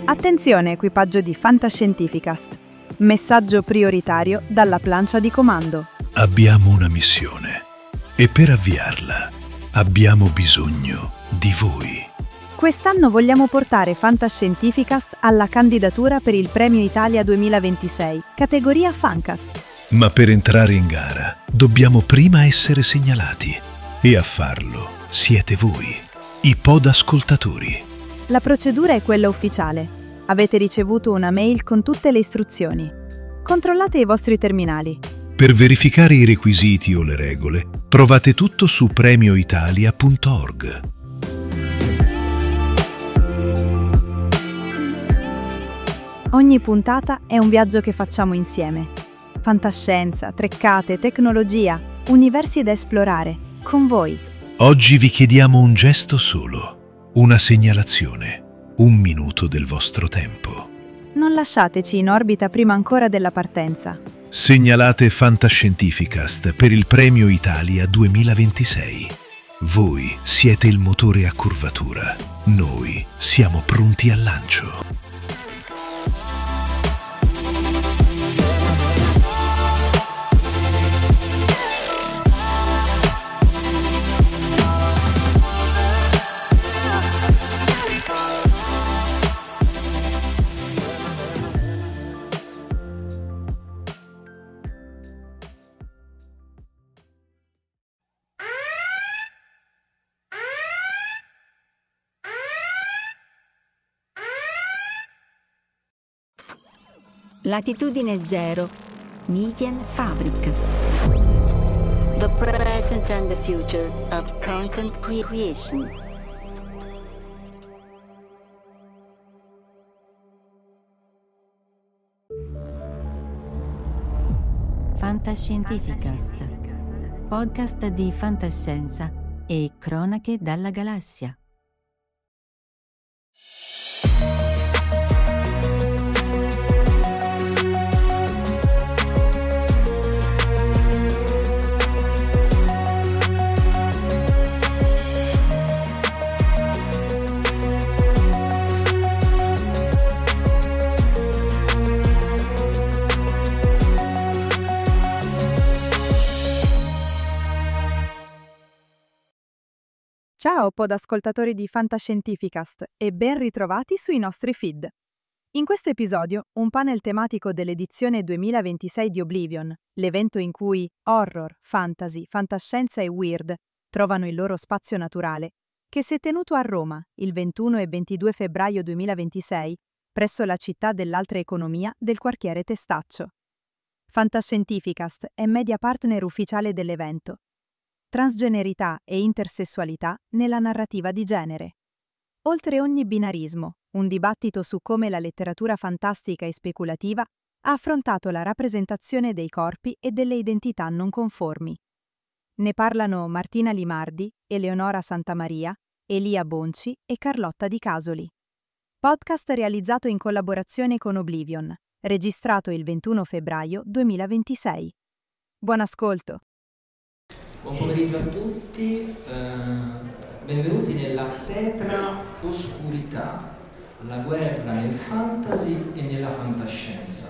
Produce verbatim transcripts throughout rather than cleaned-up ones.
Attenzione equipaggio di Fantascientificast. Messaggio prioritario dalla plancia di comando. Abbiamo una missione e per avviarla abbiamo bisogno di voi. Quest'anno vogliamo portare Fantascientificast alla candidatura per il Premio Italia duemilaventisei, categoria Fancast. Ma per entrare in gara dobbiamo prima essere segnalati e a farlo siete voi, i podascoltatori. La procedura è quella ufficiale. Avete ricevuto una mail con tutte le istruzioni. Controllate i vostri terminali. Per verificare i requisiti o le regole, trovate tutto su premio italia punto org. Ogni puntata è un viaggio che facciamo insieme. Fantascienza, treccate, tecnologia, universi da esplorare, con voi. Oggi vi chiediamo un gesto solo, una segnalazione, un minuto del vostro tempo. Non lasciateci in orbita prima ancora della partenza. Segnalate Fantascientificast per il Premio Italia duemilaventisei. Voi siete il motore a curvatura. Noi siamo pronti al lancio. Latitudine zero, Medienfabrik. The present and the future of content creation. Fantascientificast, podcast di fantascienza e cronache dalla galassia. Ciao podascoltatori di Fantascientificast e ben ritrovati sui nostri feed. In questo episodio un panel tematico dell'edizione duemilaventisei di Oblivion, l'evento in cui horror, fantasy, fantascienza e weird trovano il loro spazio naturale, che si è tenuto a Roma il ventuno e ventidue febbraio duemilaventisei presso la città dell'altra economia del quartiere Testaccio. Fantascientificast è media partner ufficiale dell'evento. Transgenerità e intersessualità nella narrativa di genere. Oltre ogni binarismo, un dibattito su come la letteratura fantastica e speculativa ha affrontato la rappresentazione dei corpi e delle identità non conformi. Ne parlano Martina Limardi, Eleonora Santamaria, Elia Bonci e Carlotta Di Casoli. Podcast realizzato in collaborazione con Oblivion, registrato il ventuno febbraio duemilaventisei. Buon ascolto! Buon pomeriggio a tutti, eh, benvenuti nella tetra oscurità, la guerra nel fantasy e nella fantascienza.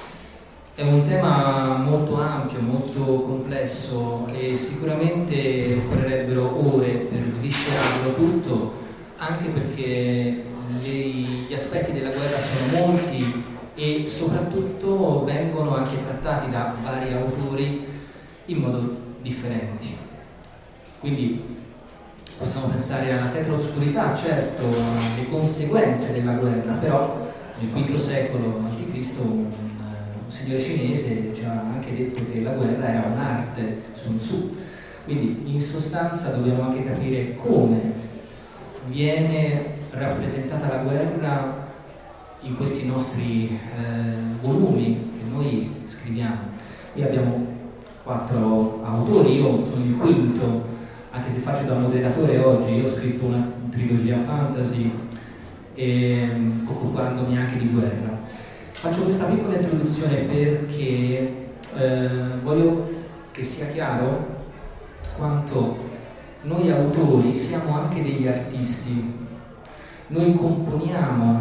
È un tema molto ampio, molto complesso e sicuramente occorrerebbero ore per sviscerarlo tutto, anche perché le, gli aspetti della guerra sono molti e soprattutto vengono anche trattati da vari autori in modo differenti. Quindi possiamo pensare alla tetra oscurità, certo, alle conseguenze della guerra, però nel quinto secolo avanti Cristo un, un signore cinese ci ha anche detto che la guerra era un'arte, Sun Tzu. Quindi in sostanza dobbiamo anche capire come viene rappresentata la guerra in questi nostri eh, volumi che noi scriviamo. Qui abbiamo quattro autori, io sono il quinto, anche se faccio da moderatore oggi. Io ho scritto una trilogia fantasy e, occupandomi anche di guerra. Faccio questa piccola introduzione perché eh, voglio che sia chiaro quanto noi autori siamo anche degli artisti. Noi componiamo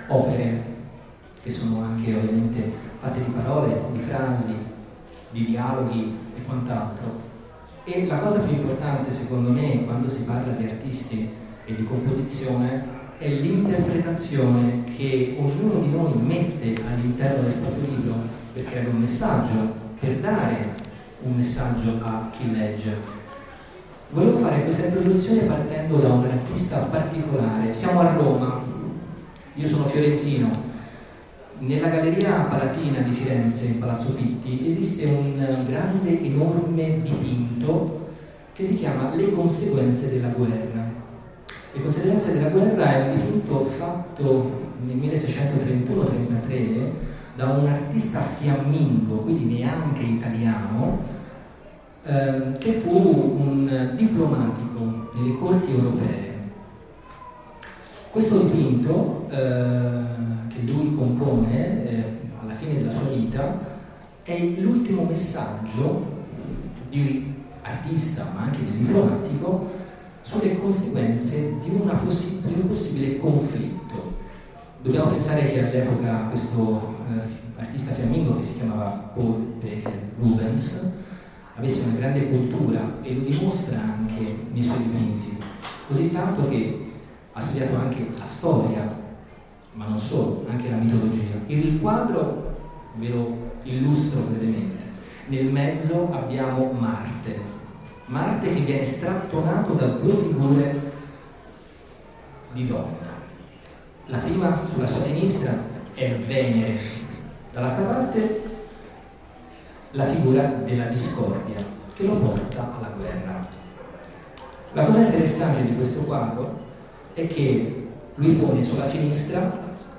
opere che sono anche ovviamente fatte di parole, di frasi, di dialoghi e quant'altro. E la cosa più importante secondo me quando si parla di artisti e di composizione è l'interpretazione che ognuno di noi mette all'interno del proprio libro per creare un messaggio, per dare un messaggio a chi legge. Volevo fare questa introduzione partendo da un artista particolare. Siamo a Roma, io sono fiorentino. Nella Galleria Palatina di Firenze, in Palazzo Pitti, esiste un grande, enorme dipinto che si chiama Le conseguenze della guerra. Le conseguenze della guerra è un dipinto fatto nel milleseicentotrentuno trentatré da un artista fiammingo, quindi neanche italiano, eh, che fu un diplomatico nelle corti europee. Questo dipinto, eh, che lui compone eh, alla fine della sua vita, è l'ultimo messaggio di artista, ma anche di diplomatico, sulle conseguenze di, una possi- di un possibile conflitto. Dobbiamo pensare che all'epoca questo eh, artista fiammingo, che si chiamava Paul Peter Rubens, avesse una grande cultura e lo dimostra anche nei suoi dipinti, così tanto che ha studiato anche la storia, ma non solo, anche la mitologia. Il quadro ve lo illustro brevemente. Nel mezzo abbiamo Marte, Marte che viene strattonato da due figure di donna. La prima sulla sua sinistra è Venere, dall'altra parte la figura della discordia che lo porta alla guerra. La cosa interessante di questo quadro è che lui pone sulla sinistra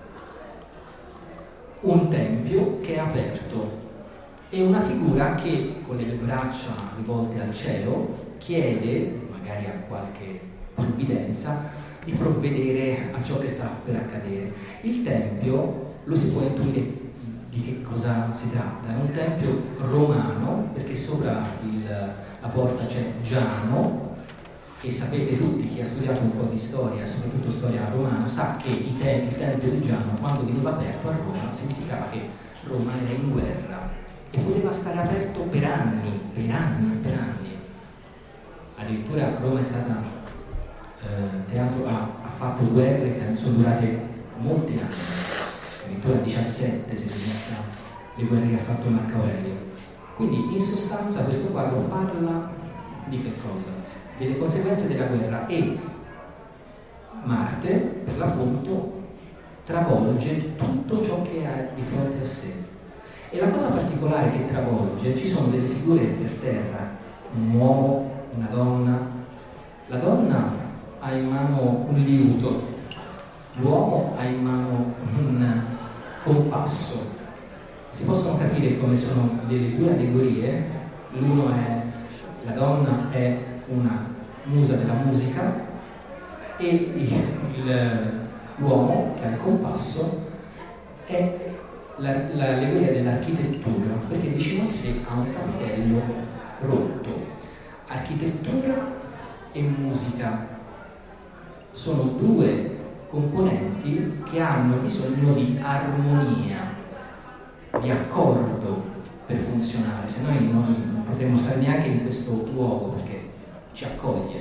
un tempio che è aperto e una figura che con le braccia rivolte al cielo chiede, magari a qualche provvidenza, di provvedere a ciò che sta per accadere. Il tempio lo si può intuire di che cosa si tratta, è un tempio romano perché sopra il, la porta c'è Giano, e sapete tutti, chi ha studiato un po' di storia, soprattutto storia romana, sa che il, te- il tempio di Giano, quando veniva aperto a Roma, significava che Roma era in guerra e poteva stare aperto per anni, per anni, per anni. Addirittura Roma è stata eh, teatro, ha, ha fatto guerre che sono durate molti anni, addirittura diciassette se si conta le guerre che ha fatto Marco Aurelio. Quindi in sostanza questo quadro parla di che cosa? Delle conseguenze della guerra, e Marte per l'appunto travolge tutto ciò che ha di fronte a sé. E la cosa particolare che travolge, ci sono delle figure per terra, un uomo, una donna. La donna ha in mano un liuto, l'uomo ha in mano un compasso. Si possono capire come sono delle due allegorie. L'uno è, la donna è una musa della musica e il, il, l'uomo che ha il compasso è la, l'allegoria dell'architettura, perché vicino a sé ha un capitello rotto. Architettura e musica sono due componenti che hanno bisogno di armonia, di accordo per funzionare, se noi non potremmo stare neanche in questo luogo perché ci accoglie.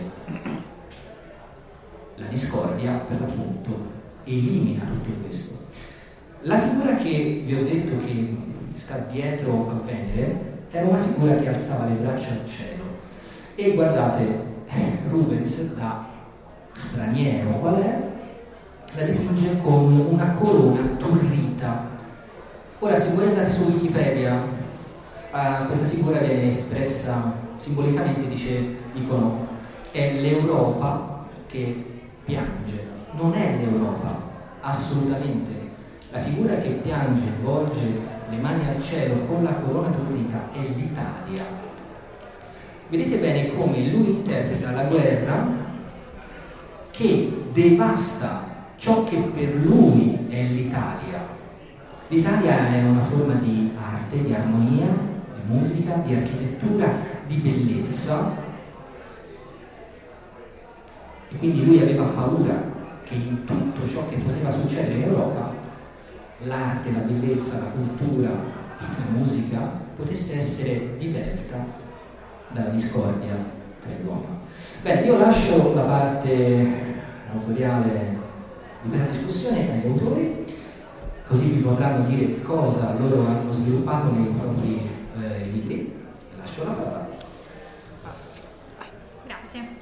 La discordia, per l'appunto, elimina tutto questo. La figura che vi ho detto che sta dietro a Venere era una figura che alzava le braccia al cielo. E guardate, Rubens, da straniero qual è, la dipinge con una corona turrita. Ora, se voi andate su Wikipedia, uh, questa figura viene espressa simbolicamente, dice, dicono, è l'Europa che piange. Non è l'Europa, assolutamente. La figura che piange, volge le mani al cielo con la corona turrita è l'Italia. Vedete bene come lui interpreta la guerra che devasta ciò che per lui è l'Italia. L'Italia è una forma di arte, di armonia, di musica, di architettura, di bellezza, e quindi lui aveva paura che in tutto ciò che poteva succedere in Europa l'arte, la bellezza, la cultura, la musica potesse essere divelta dalla discordia tra gli uomini. Bene, io lascio la parte autoriale di questa discussione agli autori, così vi potranno dire cosa loro hanno sviluppato nei propri eh, libri. Lascio la parola. Grazie.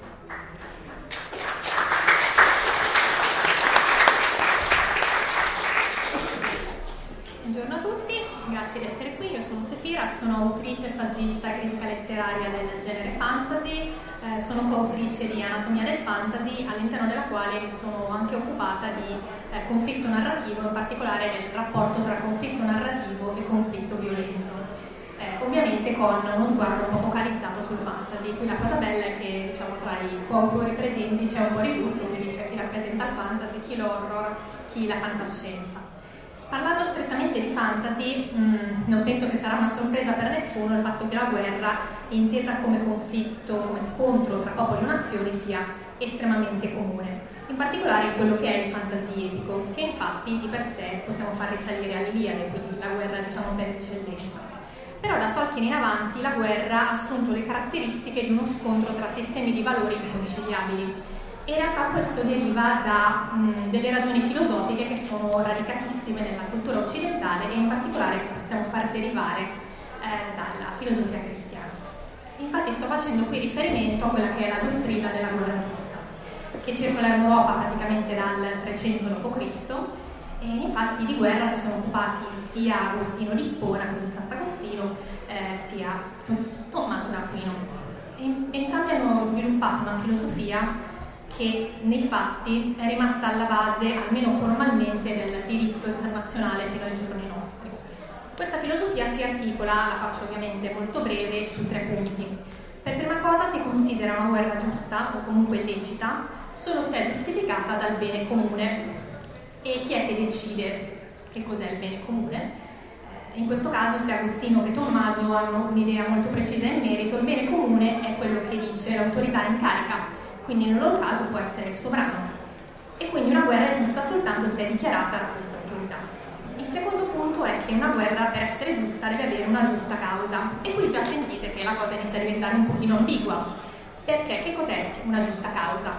Buongiorno a tutti, grazie di essere qui. Io sono Sefira, sono autrice, saggista e critica letteraria del genere fantasy, eh, sono coautrice di Anatomia del Fantasy, all'interno della quale mi sono anche occupata di eh, conflitto narrativo, in particolare del rapporto tra conflitto narrativo e conflitto violento. Eh, ovviamente con uno sguardo un po' focalizzato sul fantasy. Qui la cosa bella è che, diciamo, tra i coautori presenti c'è un po' di tutto, quindi c'è chi rappresenta il fantasy, chi l'horror, chi la fantascienza. Parlando strettamente di fantasy, mh, non penso che sarà una sorpresa per nessuno il fatto che la guerra, intesa come conflitto, come scontro tra popoli o nazioni, sia estremamente comune. In particolare in quello che è il fantasy epico, che infatti di per sé possiamo far risalire all'Iliade, quindi la guerra, diciamo, per eccellenza. Però da Tolkien in avanti la guerra ha assunto le caratteristiche di uno scontro tra sistemi di valori inconciliabili. In realtà questo deriva da mh, delle ragioni filosofiche che sono radicatissime nella cultura occidentale e in particolare che possiamo far derivare eh, dalla filosofia cristiana. Infatti sto facendo qui riferimento a quella che è la dottrina della guerra giusta, che circola in Europa praticamente dal trecento dopo Cristo, e infatti di guerra si sono occupati sia Agostino di Ippona, quindi Sant'Agostino, eh, sia Tommaso d'Aquino. Entrambi hanno sviluppato una filosofia che nei fatti è rimasta alla base, almeno formalmente, del diritto internazionale fino ai giorni nostri. Questa filosofia si articola, la faccio ovviamente molto breve, su tre punti. Per prima cosa si considera una guerra giusta, o comunque lecita, solo se è giustificata dal bene comune. E chi è che decide che cos'è il bene comune? In questo caso sia Agostino che Tommaso hanno un'idea molto precisa in merito. Il bene comune è quello che dice l'autorità in carica, quindi nel loro caso può essere il sovrano, e quindi una guerra è giusta soltanto se è dichiarata da questa autorità. Il secondo punto è che una guerra, per essere giusta, deve avere una giusta causa, e qui già sentite che la cosa inizia a diventare un pochino ambigua, perché che cos'è una giusta causa?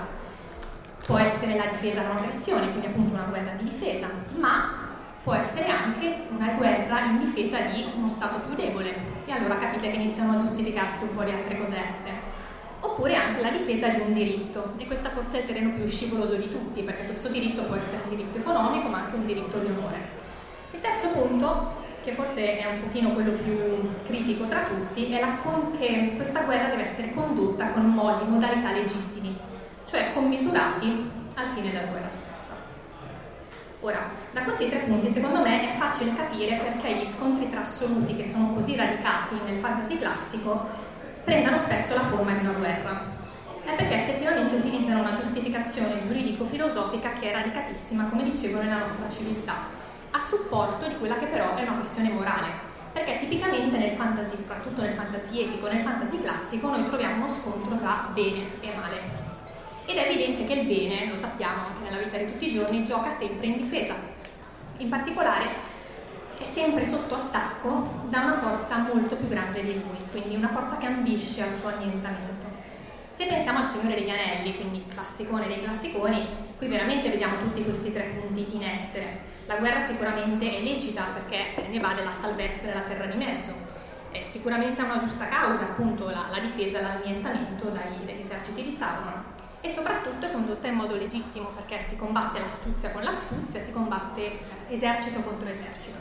Può essere la difesa da un'aggressione, quindi appunto una guerra di difesa, ma può essere anche una guerra in difesa di uno stato più debole, e allora capite che iniziano a giustificarsi un po' di altre cosette. Oppure anche la difesa di un diritto, e questo forse è il terreno più scivoloso di tutti, perché questo diritto può essere un diritto economico ma anche un diritto di onore. Il terzo punto, che forse è un pochino quello più critico tra tutti, è la con- che questa guerra deve essere condotta con modi, modalità legittimi, cioè commisurati al fine della guerra stessa. Ora, da questi tre punti secondo me è facile capire perché gli scontri tra assoluti, che sono così radicati nel fantasy classico, prendano spesso la forma di una guerra. È perché effettivamente utilizzano una giustificazione giuridico-filosofica che è radicatissima, come dicevo, nella nostra civiltà, a supporto di quella che però è una questione morale. Perché tipicamente nel fantasy, soprattutto nel fantasy epico, nel fantasy classico, noi troviamo uno scontro tra bene e male. Ed è evidente che il bene, lo sappiamo anche nella vita di tutti i giorni, gioca sempre in difesa. In particolare è sempre sotto attacco da una forza molto più grande di lui, quindi una forza che ambisce al suo annientamento. Se pensiamo al Signore degli Anelli, quindi classicone dei classiconi, qui veramente vediamo tutti questi tre punti in essere. La guerra sicuramente è lecita perché ne va della salvezza della terra di mezzo, è sicuramente ha una giusta causa, appunto la, la difesa e l'annientamento dai, dagli eserciti di Sauron, e soprattutto è condotta in modo legittimo perché si combatte l'astuzia con l'astuzia, si combatte esercito contro esercito.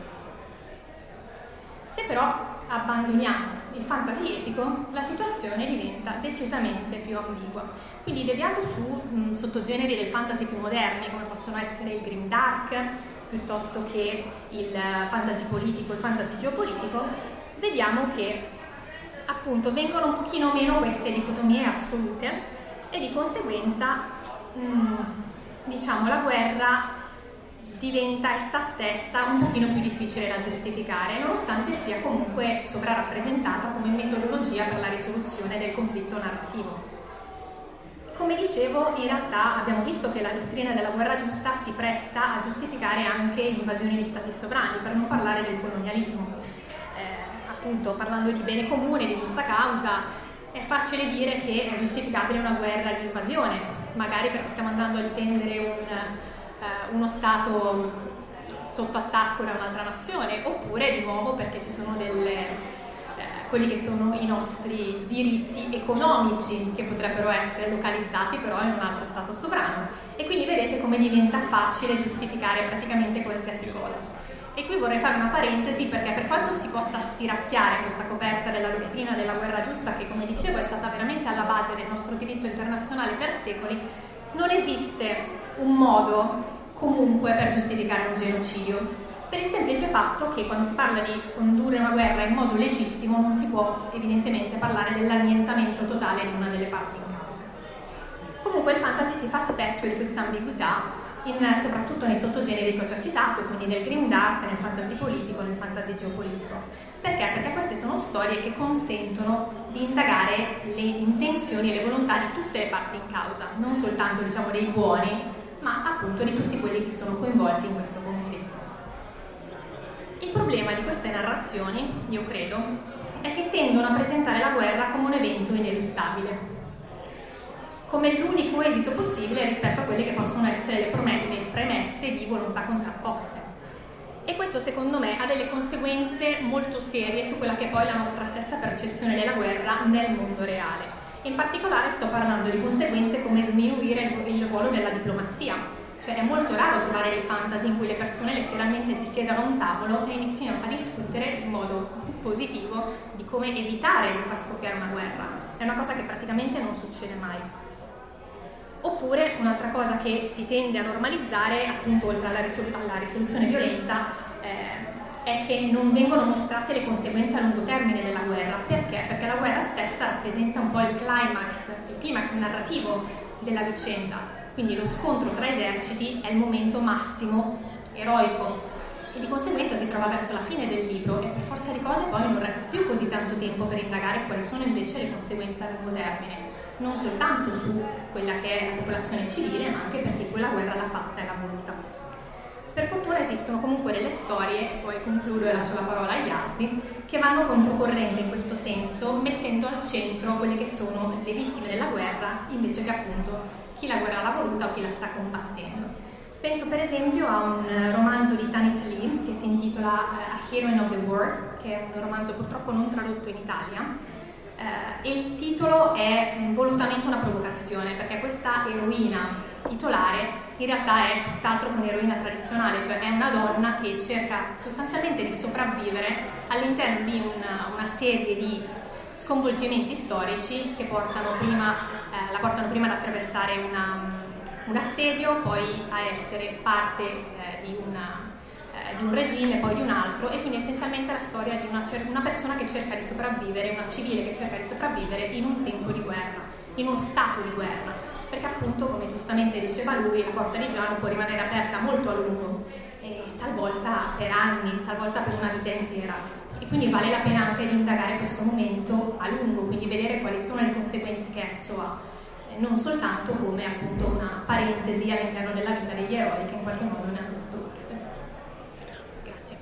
Se però abbandoniamo il fantasy epico, la situazione diventa decisamente più ambigua. Quindi deviando su mh, sottogeneri del fantasy più moderni, come possono essere il grimdark, piuttosto che il fantasy politico, il fantasy geopolitico, vediamo che appunto vengono un pochino meno queste dicotomie assolute e di conseguenza mh, diciamo la guerra diventa essa stessa un pochino più difficile da giustificare, nonostante sia comunque sovrarappresentata come metodologia per la risoluzione del conflitto narrativo. Come dicevo, in realtà abbiamo visto che la dottrina della guerra giusta si presta a giustificare anche l'invasione di stati sovrani, per non parlare del colonialismo. Eh, appunto, parlando di bene comune, di giusta causa, è facile dire che è giustificabile una guerra di invasione, magari perché stiamo andando a difendere un, eh, uno Stato sotto attacco da un'altra nazione, oppure di nuovo perché ci sono delle... quelli che sono i nostri diritti economici che potrebbero essere localizzati però in un altro stato sovrano, e quindi vedete come diventa facile giustificare praticamente qualsiasi cosa. E qui vorrei fare una parentesi, perché per quanto si possa stiracchiare questa coperta della dottrina della guerra giusta, che come dicevo è stata veramente alla base del nostro diritto internazionale per secoli, non esiste un modo comunque per giustificare un genocidio, per il semplice fatto che quando si parla di condurre una guerra in modo legittimo non si può evidentemente parlare dell'annientamento totale di una delle parti in causa. Comunque il fantasy si fa specchio di questa ambiguità, in, soprattutto nei sottogeneri che ho già citato, quindi nel grimdark, nel fantasy politico, nel fantasy geopolitico. Perché? Perché queste sono storie che consentono di indagare le intenzioni e le volontà di tutte le parti in causa, non soltanto, diciamo, dei buoni, ma appunto di tutti quelli che sono coinvolti in questo conflitto. Il problema di queste narrazioni, io credo, è che tendono a presentare la guerra come un evento ineluttabile, come l'unico esito possibile rispetto a quelle che possono essere le premesse di volontà contrapposte. E questo, secondo me, ha delle conseguenze molto serie su quella che è poi la nostra stessa percezione della guerra nel mondo reale. In particolare sto parlando di conseguenze come sminuire il ruolo della diplomazia. Cioè è molto raro trovare dei fantasy in cui le persone letteralmente si siedano a un tavolo e iniziano a discutere in modo positivo di come evitare di far scoppiare una guerra. È una cosa che praticamente non succede mai. Oppure un'altra cosa che si tende a normalizzare, appunto oltre alla, risol- alla risoluzione violenta, eh, è che non vengono mostrate le conseguenze a lungo termine della guerra. Perché? Perché la guerra stessa rappresenta un po' il climax, il climax narrativo della vicenda. Quindi lo scontro tra eserciti è il momento massimo eroico e di conseguenza si trova verso la fine del libro, e per forza di cose poi non resta più così tanto tempo per indagare quali sono invece le conseguenze a lungo termine, non soltanto su quella che è la popolazione civile, ma anche perché quella guerra l'ha fatta e l'ha voluta. Per fortuna esistono comunque delle storie, e poi concludo e lascio la parola agli altri, che vanno controcorrente in questo senso, mettendo al centro quelle che sono le vittime della guerra invece che appunto chi la guerra l'ha voluta o chi la sta combattendo. Penso per esempio a un romanzo di Tanit Lee che si intitola uh, A Heroine of the War, che è un romanzo purtroppo non tradotto in Italia, uh, e il titolo è volutamente una provocazione, perché questa eroina titolare in realtà è tutt'altro che un'eroina tradizionale, cioè è una donna che cerca sostanzialmente di sopravvivere all'interno di una, una serie di sconvolgimenti storici che portano prima, eh, la portano prima ad attraversare una, un assedio, poi a essere parte eh, di, una, eh, di un regime, poi di un altro, e quindi essenzialmente la storia di una, una persona che cerca di sopravvivere, una civile che cerca di sopravvivere in un tempo di guerra, in uno stato di guerra, perché appunto, come giustamente diceva lui, la porta di Giano può rimanere aperta molto a lungo, e talvolta per anni, talvolta per una vita intera. E quindi vale la pena anche di indagare questo momento a lungo, quindi vedere quali sono le conseguenze che esso ha, non soltanto come appunto una parentesi all'interno della vita degli eroi che in qualche modo ne hanno fatto parte. Grazie.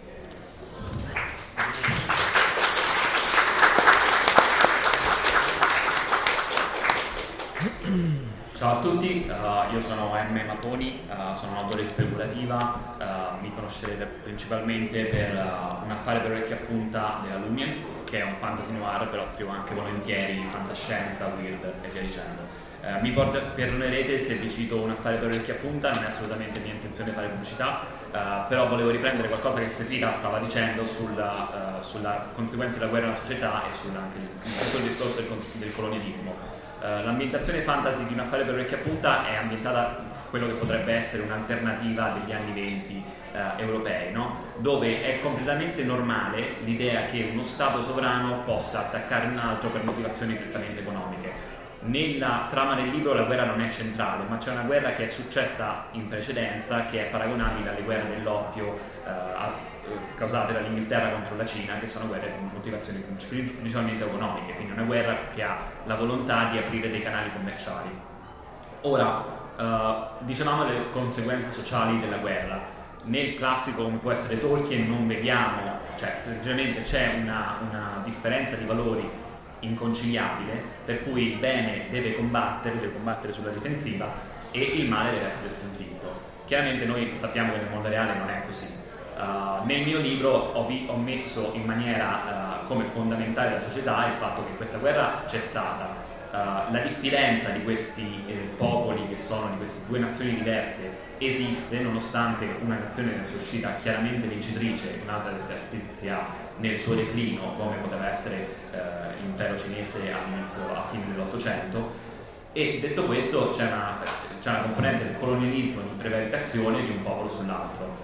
Ciao a tutti, uh, io sono M. Matoni, uh, sono un autore di speculativa, uh, mi conoscerete principalmente per uh, Un affare per orecchie a punta della Lumiere, che è un fantasy noir, però scrivo anche volentieri fantascienza, weird e via dicendo. Uh, mi perdonerete se vi cito Un affare per orecchie a punta, non è assolutamente mia intenzione fare pubblicità, uh, però volevo riprendere qualcosa che Sefira stava dicendo sulla, uh, sulla conseguenza della guerra nella società e sul anche tutto il discorso del, del colonialismo. Uh, l'ambientazione fantasy di Un affare per orecchie a punta è ambientata quello che potrebbe essere un'alternativa degli anni venti uh, europei, no? Dove è completamente normale l'idea che uno Stato sovrano possa attaccare un altro per motivazioni prettamente economiche. Nella trama del libro la guerra non è centrale, ma c'è una guerra che è successa in precedenza, che è paragonabile alle guerre dell'oppio uh, a, causate dall'Inghilterra contro la Cina, che sono guerre con motivazioni principalmente economiche, quindi una guerra che ha la volontà di aprire dei canali commerciali. Ora, uh, dicevamo le conseguenze sociali della guerra. Nel classico come può essere Tolkien non vediamo, cioè semplicemente c'è una, una differenza di valori inconciliabile, per cui il bene deve combattere, deve combattere sulla difensiva e il male deve essere sconfitto. Chiaramente noi sappiamo che nel mondo reale non è così. Uh, nel mio libro ho, vi- ho messo in maniera uh, come fondamentale la società il fatto che questa guerra c'è stata. Uh, la diffidenza di questi eh, popoli che sono di queste due nazioni diverse esiste, nonostante una nazione ne sia uscita chiaramente vincitrice e un'altra sia nel suo declino, come poteva essere uh, l'impero cinese all'inizio, a fine dell'Ottocento. E detto questo c'è una, c'è una componente del colonialismo, di prevaricazione di un popolo sull'altro.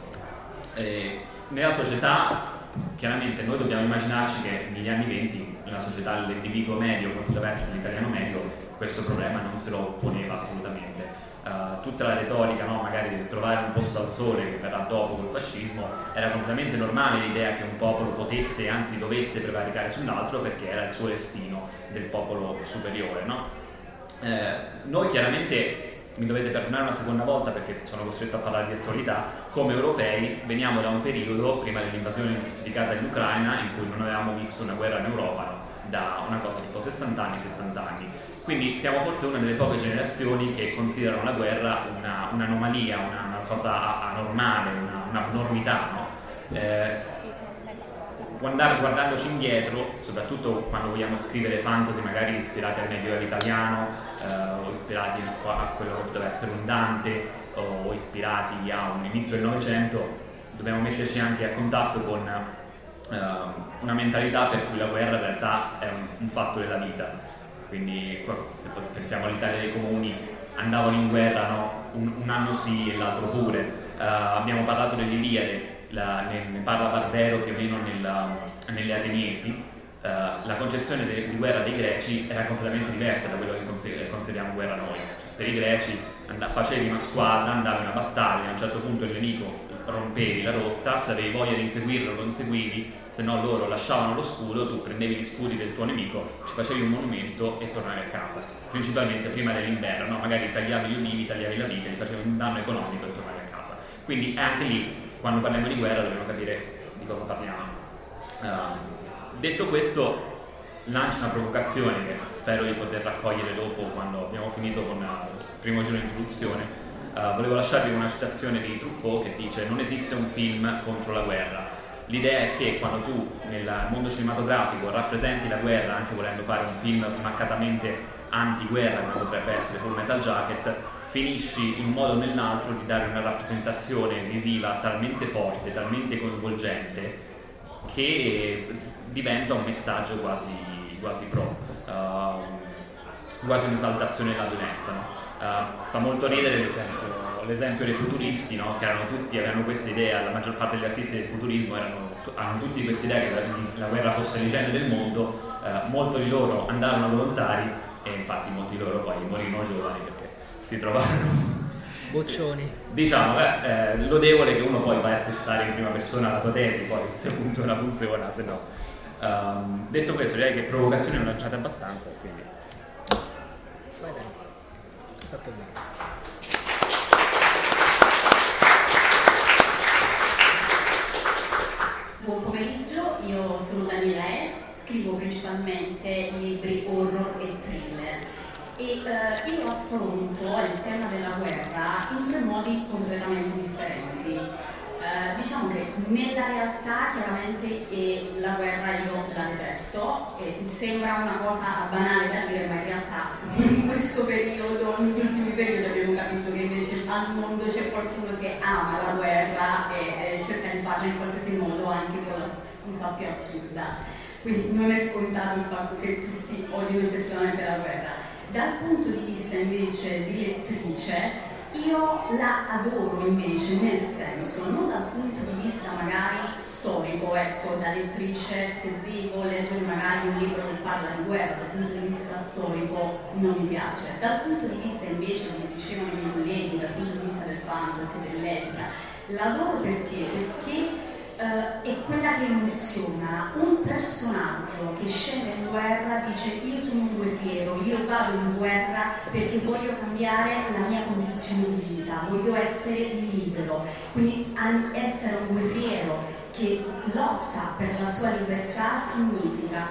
E nella società chiaramente noi dobbiamo immaginarci che negli anni venti nella società dell'individuo medio, come poteva essere l'italiano medio, questo problema non se lo poneva assolutamente. Uh, tutta la retorica, no, magari di trovare un posto al sole che verrà dopo col fascismo, era completamente normale l'idea che un popolo potesse, anzi dovesse prevaricare sull'altro perché era il suo destino del popolo superiore, no? Eh, noi chiaramente, mi dovete perdonare una seconda volta perché sono costretto a parlare di attualità, come europei veniamo da un periodo, prima dell'invasione ingiustificata dell'Ucraina, in cui non avevamo visto una guerra in Europa, no? Da una cosa tipo sessanta anni, settanta anni. Quindi siamo forse una delle poche generazioni che considerano la guerra una, un'anomalia, una, una cosa anormale, una, una abnormità, no? Eh, guardare, guardandoci indietro, soprattutto quando vogliamo scrivere fantasy magari ispirati al Medioevo italiano, eh, o ispirati a quello che poteva essere un Dante, o ispirati a un inizio del Novecento, dobbiamo metterci anche a contatto con eh, una mentalità per cui la guerra in realtà è un, un fatto della vita. Quindi se pensiamo all'Italia dei comuni, andavano in guerra, no? un, un anno sì e l'altro pure. Uh, abbiamo parlato dell'Iliade, la, ne, ne parla Barbero più o meno nella, nelle Ateniesi. Uh, la concezione de, di guerra dei greci era completamente diversa da quello che consider- consideriamo guerra noi. Cioè, per i greci and- facevi una squadra, andavi in una battaglia, a un certo punto il nemico rompevi la rotta, se avevi voglia di inseguirlo lo inseguivi, se no loro lasciavano lo scudo, tu prendevi gli scudi del tuo nemico, ci facevi un monumento e tornavi a casa. Principalmente prima dell'inverno, no? Magari tagliavi gli ulivi, tagliavi la vite, gli facevi un danno economico e tornavi a casa. Quindi anche lì, quando parliamo di guerra, dobbiamo capire di cosa parliamo. Uh, detto questo, lancio una provocazione che spero di poter raccogliere dopo, quando abbiamo finito con il primo giro di introduzione. Uh, volevo lasciarvi una citazione di Truffaut che dice: non esiste un film contro la guerra. L'idea è che quando tu nel mondo cinematografico rappresenti la guerra, anche volendo fare un film smaccatamente anti-guerra come potrebbe essere Full Metal Jacket, finisci in un modo o nell'altro di dare una rappresentazione visiva talmente forte, talmente coinvolgente, che diventa un messaggio quasi, quasi pro, uh, quasi un'esaltazione della violenza, no? Uh, fa molto ridere l'esempio, l'esempio dei futuristi, no? Che erano tutti, avevano questa idea, la maggior parte degli artisti del futurismo erano, hanno tutti questa idea che la, la guerra fosse legge del mondo. Uh, molti di loro andarono volontari e infatti molti di loro poi morirono giovani perché si trovarono boccioni. Diciamo, beh, eh, lodevole che uno poi vai a testare in prima persona la tua tesi, poi se funziona funziona, se no. Um, detto questo, direi che provocazioni ne ho lanciate abbastanza, quindi vai dai. Fatto bene. Buon pomeriggio, io sono Daniele, scrivo principalmente libri horror e thriller e eh, io affronto il tema della guerra in tre modi completamente differenti. Eh, diciamo che nella realtà chiaramente eh, la guerra io la detesto, e sembra una cosa banale da dire, ma in realtà in questo periodo, negli ultimi periodi abbiamo capito che invece al mondo c'è qualcuno che ama la guerra e, e cerca di farla in qualsiasi modo, anche con la scusa più assurda. Quindi non è scontato il fatto che tutti odino effettivamente la guerra. Dal punto di vista invece di lettrice, io la adoro invece, nel senso, non dal punto di vista magari storico, ecco, da lettrice, se devo leggere magari un libro che parla di guerra, dal punto di vista storico non mi piace. Dal punto di vista invece, come dicevano i miei colleghi, dal punto di vista del fantasy, dell'epica, l'adoro perché? Perché Uh, è quella che emoziona. Un personaggio che scende in guerra dice: io sono un guerriero, io vado in guerra perché voglio cambiare la mia condizione di vita, voglio essere libero. Quindi essere un guerriero che lotta per la sua libertà significa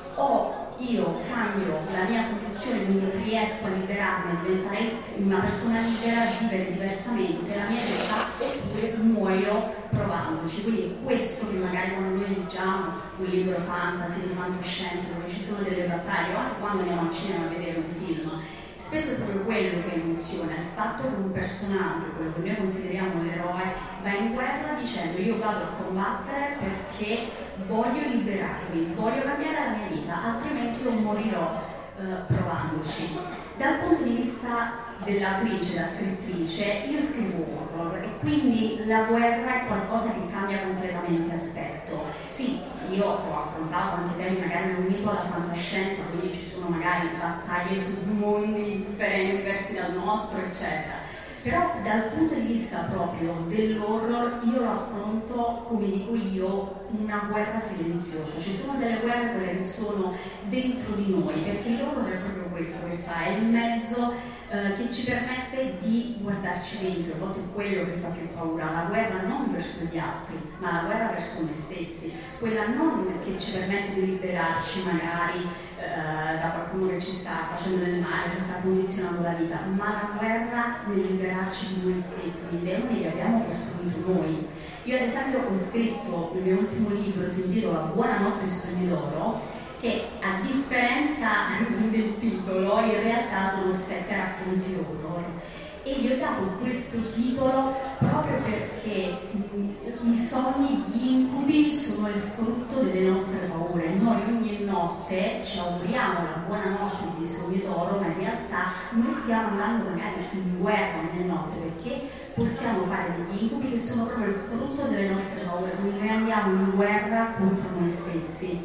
o io cambio la mia condizione, quindi riesco a liberarmi, a diventare una persona libera, a vivere diversamente la mia vita, oppure muoio provandoci. Quindi questo che magari quando noi leggiamo un libro fantasy, di fantascienza, dove ci sono delle battaglie, o anche quando andiamo al cinema a vedere un film, spesso è proprio quello che emoziona, il fatto che un personaggio, quello che noi consideriamo l'eroe, va in guerra dicendo: io vado a combattere perché voglio liberarmi, voglio cambiare la mia vita, altrimenti io morirò eh, provandoci. Dal punto di vista dell'autrice, la scrittrice, io scrivo horror e quindi la guerra è qualcosa che cambia completamente aspetto. Sì, io ho affrontato anche temi magari unito alla fantascienza, quindi ci sono magari battaglie su mondi differenti, diversi dal nostro, eccetera. Però dal punto di vista proprio dell'horror io lo affronto, come dico io, una guerra silenziosa. Ci sono delle guerre che sono dentro di noi, perché l'horror è proprio questo che fa, è il mezzo eh, che ci permette di guardarci dentro. A volte è quello che fa più paura, la guerra non verso gli altri, ma la guerra verso noi stessi, quella non che ci permette di liberarci magari eh, da qualcuno che ci sta facendo del male, che sta condizionando la vita, ma la guerra nel liberarci di noi stessi, i demoni li abbiamo costruito noi. Io ad esempio ho scritto il mio ultimo libro, si intitola Buonanotte Sogni d'Oro, che a differenza del titolo in realtà sono sette racconti horror, e gli ho dato questo titolo proprio perché i sogni, gli incubi sono il frutto delle nostre paure. Noi ogni notte ci auguriamo la buonanotte di Sogni d'Oro, ma in realtà noi stiamo andando magari in guerra ogni notte perché possiamo fare degli incubi che sono proprio il frutto delle nostre paure, quindi noi andiamo in guerra contro noi stessi.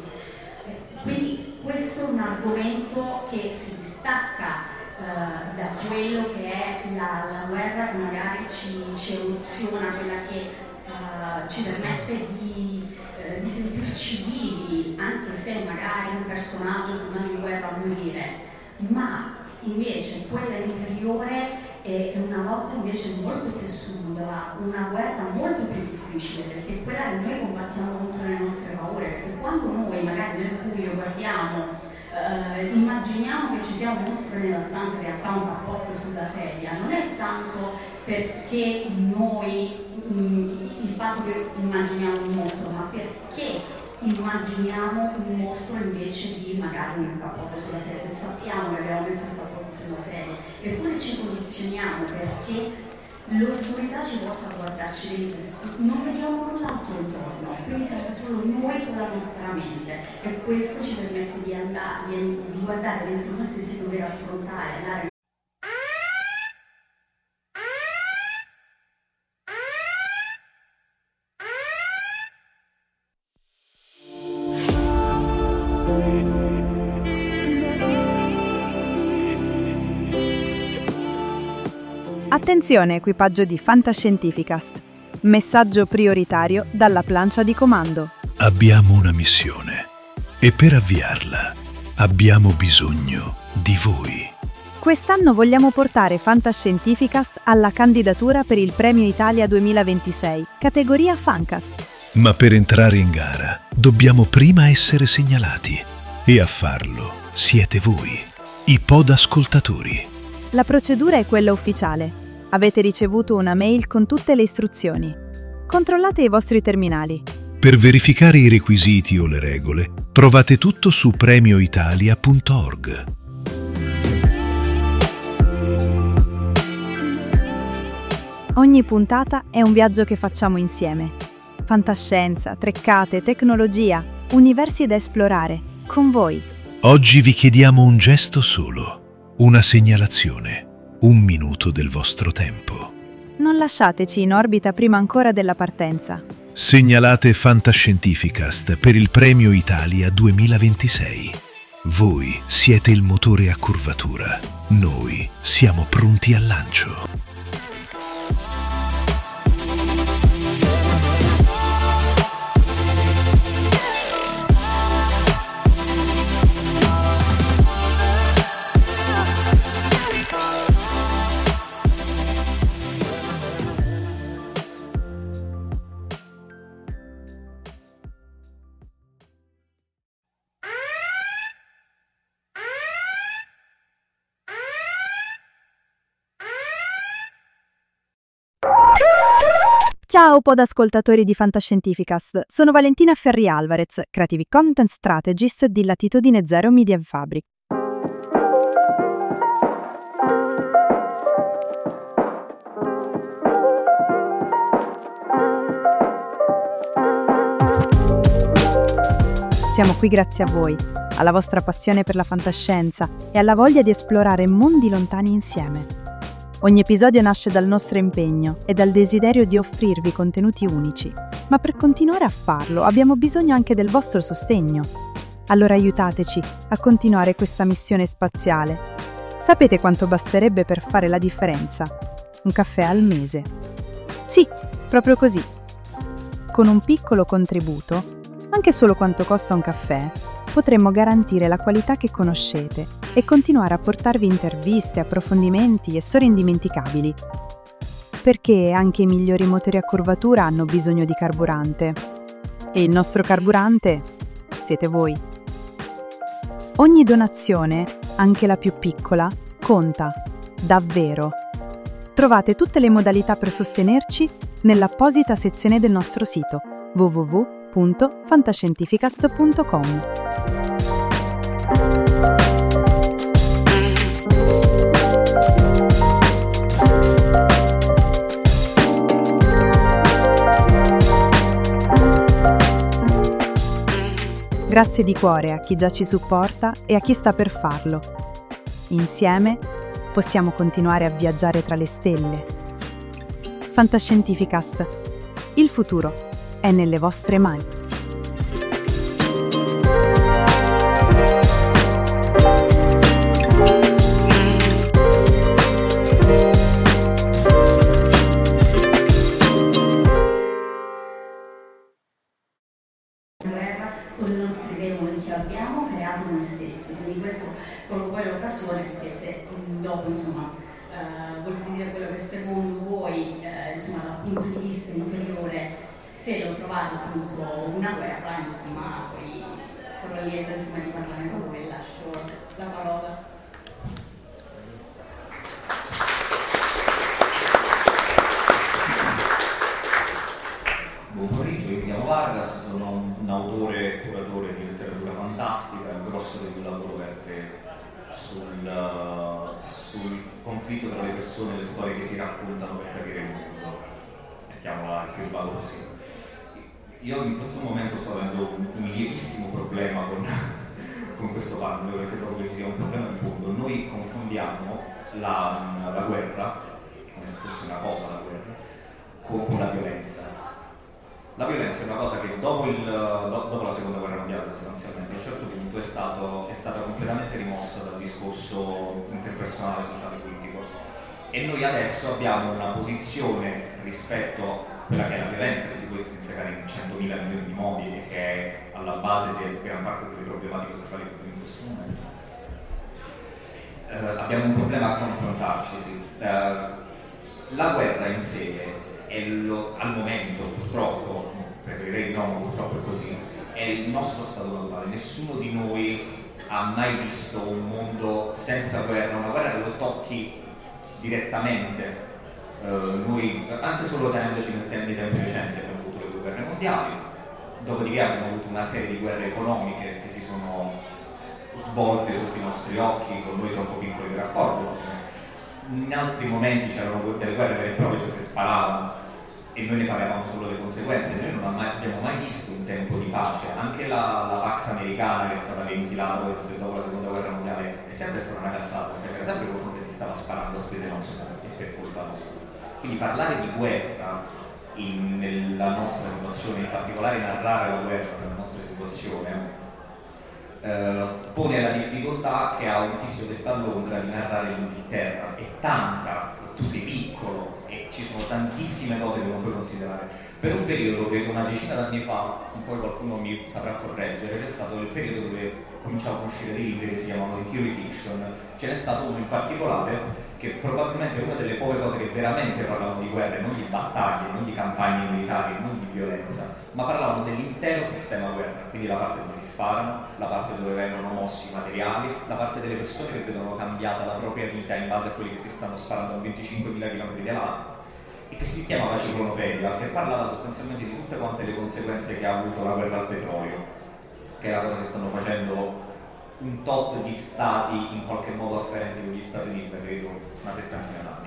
Quindi questo è un argomento che si distacca uh, da quello che è la, la guerra, che magari ci, ci emoziona, quella che uh, ci permette di, uh, di sentirci vivi, anche se magari un personaggio sta andando in guerra a morire, ma invece quella interiore è una lotta invece molto più subdola, una guerra molto più difficile, perché è quella che noi combattiamo contro le nostre paure, perché quando noi magari nel buio guardiamo, eh, immaginiamo che ci sia un mostro nella stanza, in realtà un cappotto sulla sedia, non è tanto perché noi, mh, il fatto che immaginiamo un mostro, ma perché immaginiamo un mostro invece di magari un cappotto sulla sedia, se sappiamo che abbiamo messo il cappotto sulla sedia, eppure ci condizioniamo perché l'oscurità ci porta a guardarci dentro, non vediamo null'altro intorno, quindi siamo solo noi con la nostra mente, e questo ci permette di andare, di, di guardare dentro noi stessi, dover affrontare, andare. Attenzione, equipaggio di Fantascientificast. Messaggio prioritario dalla plancia di comando. Abbiamo una missione e per avviarla abbiamo bisogno di voi. Quest'anno vogliamo portare Fantascientificast alla candidatura per il Premio Italia duemilaventisei, categoria Fancast. Ma per entrare in gara dobbiamo prima essere segnalati, e a farlo siete voi, i podascoltatori. La procedura è quella ufficiale. Avete ricevuto una mail con tutte le istruzioni. Controllate i vostri terminali. Per verificare i requisiti o le regole, trovate tutto su premio italia punto org. Ogni puntata è un viaggio che facciamo insieme. Fantascienza, treccate, tecnologia, universi da esplorare, con voi. Oggi vi chiediamo un gesto solo, una segnalazione. Un minuto del vostro tempo. Non lasciateci in orbita prima ancora della partenza. Segnalate Fantascientificast per il Premio Italia duemilaventisei. Voi siete il motore a curvatura. Noi siamo pronti al lancio. Ciao podascoltatori di Fantascientificast, sono Valentina Ferri Alvarez, Creative Content Strategist di Latitudine Zero Media Fabric. Siamo qui grazie a voi, alla vostra passione per la fantascienza e alla voglia di esplorare mondi lontani insieme. Ogni episodio nasce dal nostro impegno e dal desiderio di offrirvi contenuti unici, ma per continuare a farlo abbiamo bisogno anche del vostro sostegno. Allora aiutateci a continuare questa missione spaziale. Sapete quanto basterebbe per fare la differenza? Un caffè al mese. Sì, proprio così. Con un piccolo contributo, anche solo quanto costa un caffè, potremmo garantire la qualità che conoscete e continuare a portarvi interviste, approfondimenti e storie indimenticabili. Perché anche i migliori motori a curvatura hanno bisogno di carburante. E il nostro carburante siete voi. Ogni donazione, anche la più piccola, conta. Davvero. Trovate tutte le modalità per sostenerci nell'apposita sezione del nostro sito w w w punto fantascientificast punto com. Grazie di cuore a chi già ci supporta e a chi sta per farlo. Insieme possiamo continuare a viaggiare tra le stelle. Fantascientificast. Il futuro è nelle vostre mani. Con i nostri demoni che abbiamo creato noi stessi, quindi questo colgo poi l'occasione perché se dopo insomma eh, volete dire quello che secondo voi eh, insomma dal punto di vista interiore, se lo trovate appunto una guerra, insomma poi sarò lieta insomma di parlare con voi e lascio la parola. Buon pomeriggio, io mi chiamo Vargas, sono un, un autore e curatore di letteratura fantastica. Il grosso del mio lavoro verte sul, uh, sul conflitto tra le persone e le storie che si raccontano per capire il mondo, mettiamola il più vago possibile. Io in questo momento sto avendo un, un lievissimo problema con, con questo panel, perché trovo che ci sia un problema di fondo. Noi confondiamo la, la guerra, come se fosse una cosa la guerra, con, con la violenza. La violenza è una cosa che dopo, il, dopo la seconda guerra mondiale sostanzialmente a un certo punto è, stato, è stata completamente rimossa dal discorso interpersonale, sociale e politico, e noi adesso abbiamo una posizione rispetto a quella che è la violenza che si può estrinsecare in centomila milioni di modi e che è alla base di gran parte delle problematiche sociali che abbiamo in questo momento. Eh, abbiamo un problema a confrontarci, sì. Eh, la guerra in sé è lo, al momento, purtroppo, preferirei no, ma purtroppo è così, è il nostro stato naturale. Nessuno di noi ha mai visto un mondo senza guerra, una guerra che lo tocchi direttamente. Uh, noi, anche solo tenendoci nei tempi, tempi recenti, abbiamo avuto le due guerre mondiali, dopodiché abbiamo avuto una serie di guerre economiche che si sono svolte sotto i nostri occhi, con noi troppo piccoli per accorgerci. In altri momenti c'erano delle guerre vere e proprie, cioè si sparavano e noi ne pagavamo solo le conseguenze. Noi non abbiamo mai visto un tempo di pace. Anche la, la Pax americana che è stata ventilata dopo la seconda guerra mondiale è sempre stata una cazzata, perché c'era sempre qualcuno che si stava sparando a spese nostre e per colpa nostra. Quindi parlare di guerra in, nella nostra situazione, in particolare narrare la guerra nella nostra situazione, eh, pone la difficoltà che ha un tizio che sta a Londra di narrare l'Inghilterra. È tanta, e tu sei piccolo, e ci sono tantissime cose che non puoi considerare. Per un periodo, credo una decina d'anni fa, poi qualcuno mi saprà correggere, c'è stato il periodo dove cominciavano a uscire dei libri che si chiamano di theory fiction. Ce n'è stato uno in particolare che probabilmente è una delle poche cose che veramente parlavano di guerre, non di battaglie, non di campagne militari, non di violenza, ma parlavano dell'intero sistema guerra, quindi la parte dove si sparano, la parte dove vengono mossi i materiali, la parte delle persone che vedono cambiata la propria vita in base a quelli che si stanno sparando a venticinquemila chilometri di là, e che si chiamava Ciclonopedia, che parlava sostanzialmente di tutte quante le conseguenze che ha avuto la guerra al petrolio, che è la cosa che stanno facendo un tot di stati in qualche modo afferenti con gli Stati Uniti, credo una settantina d'anni.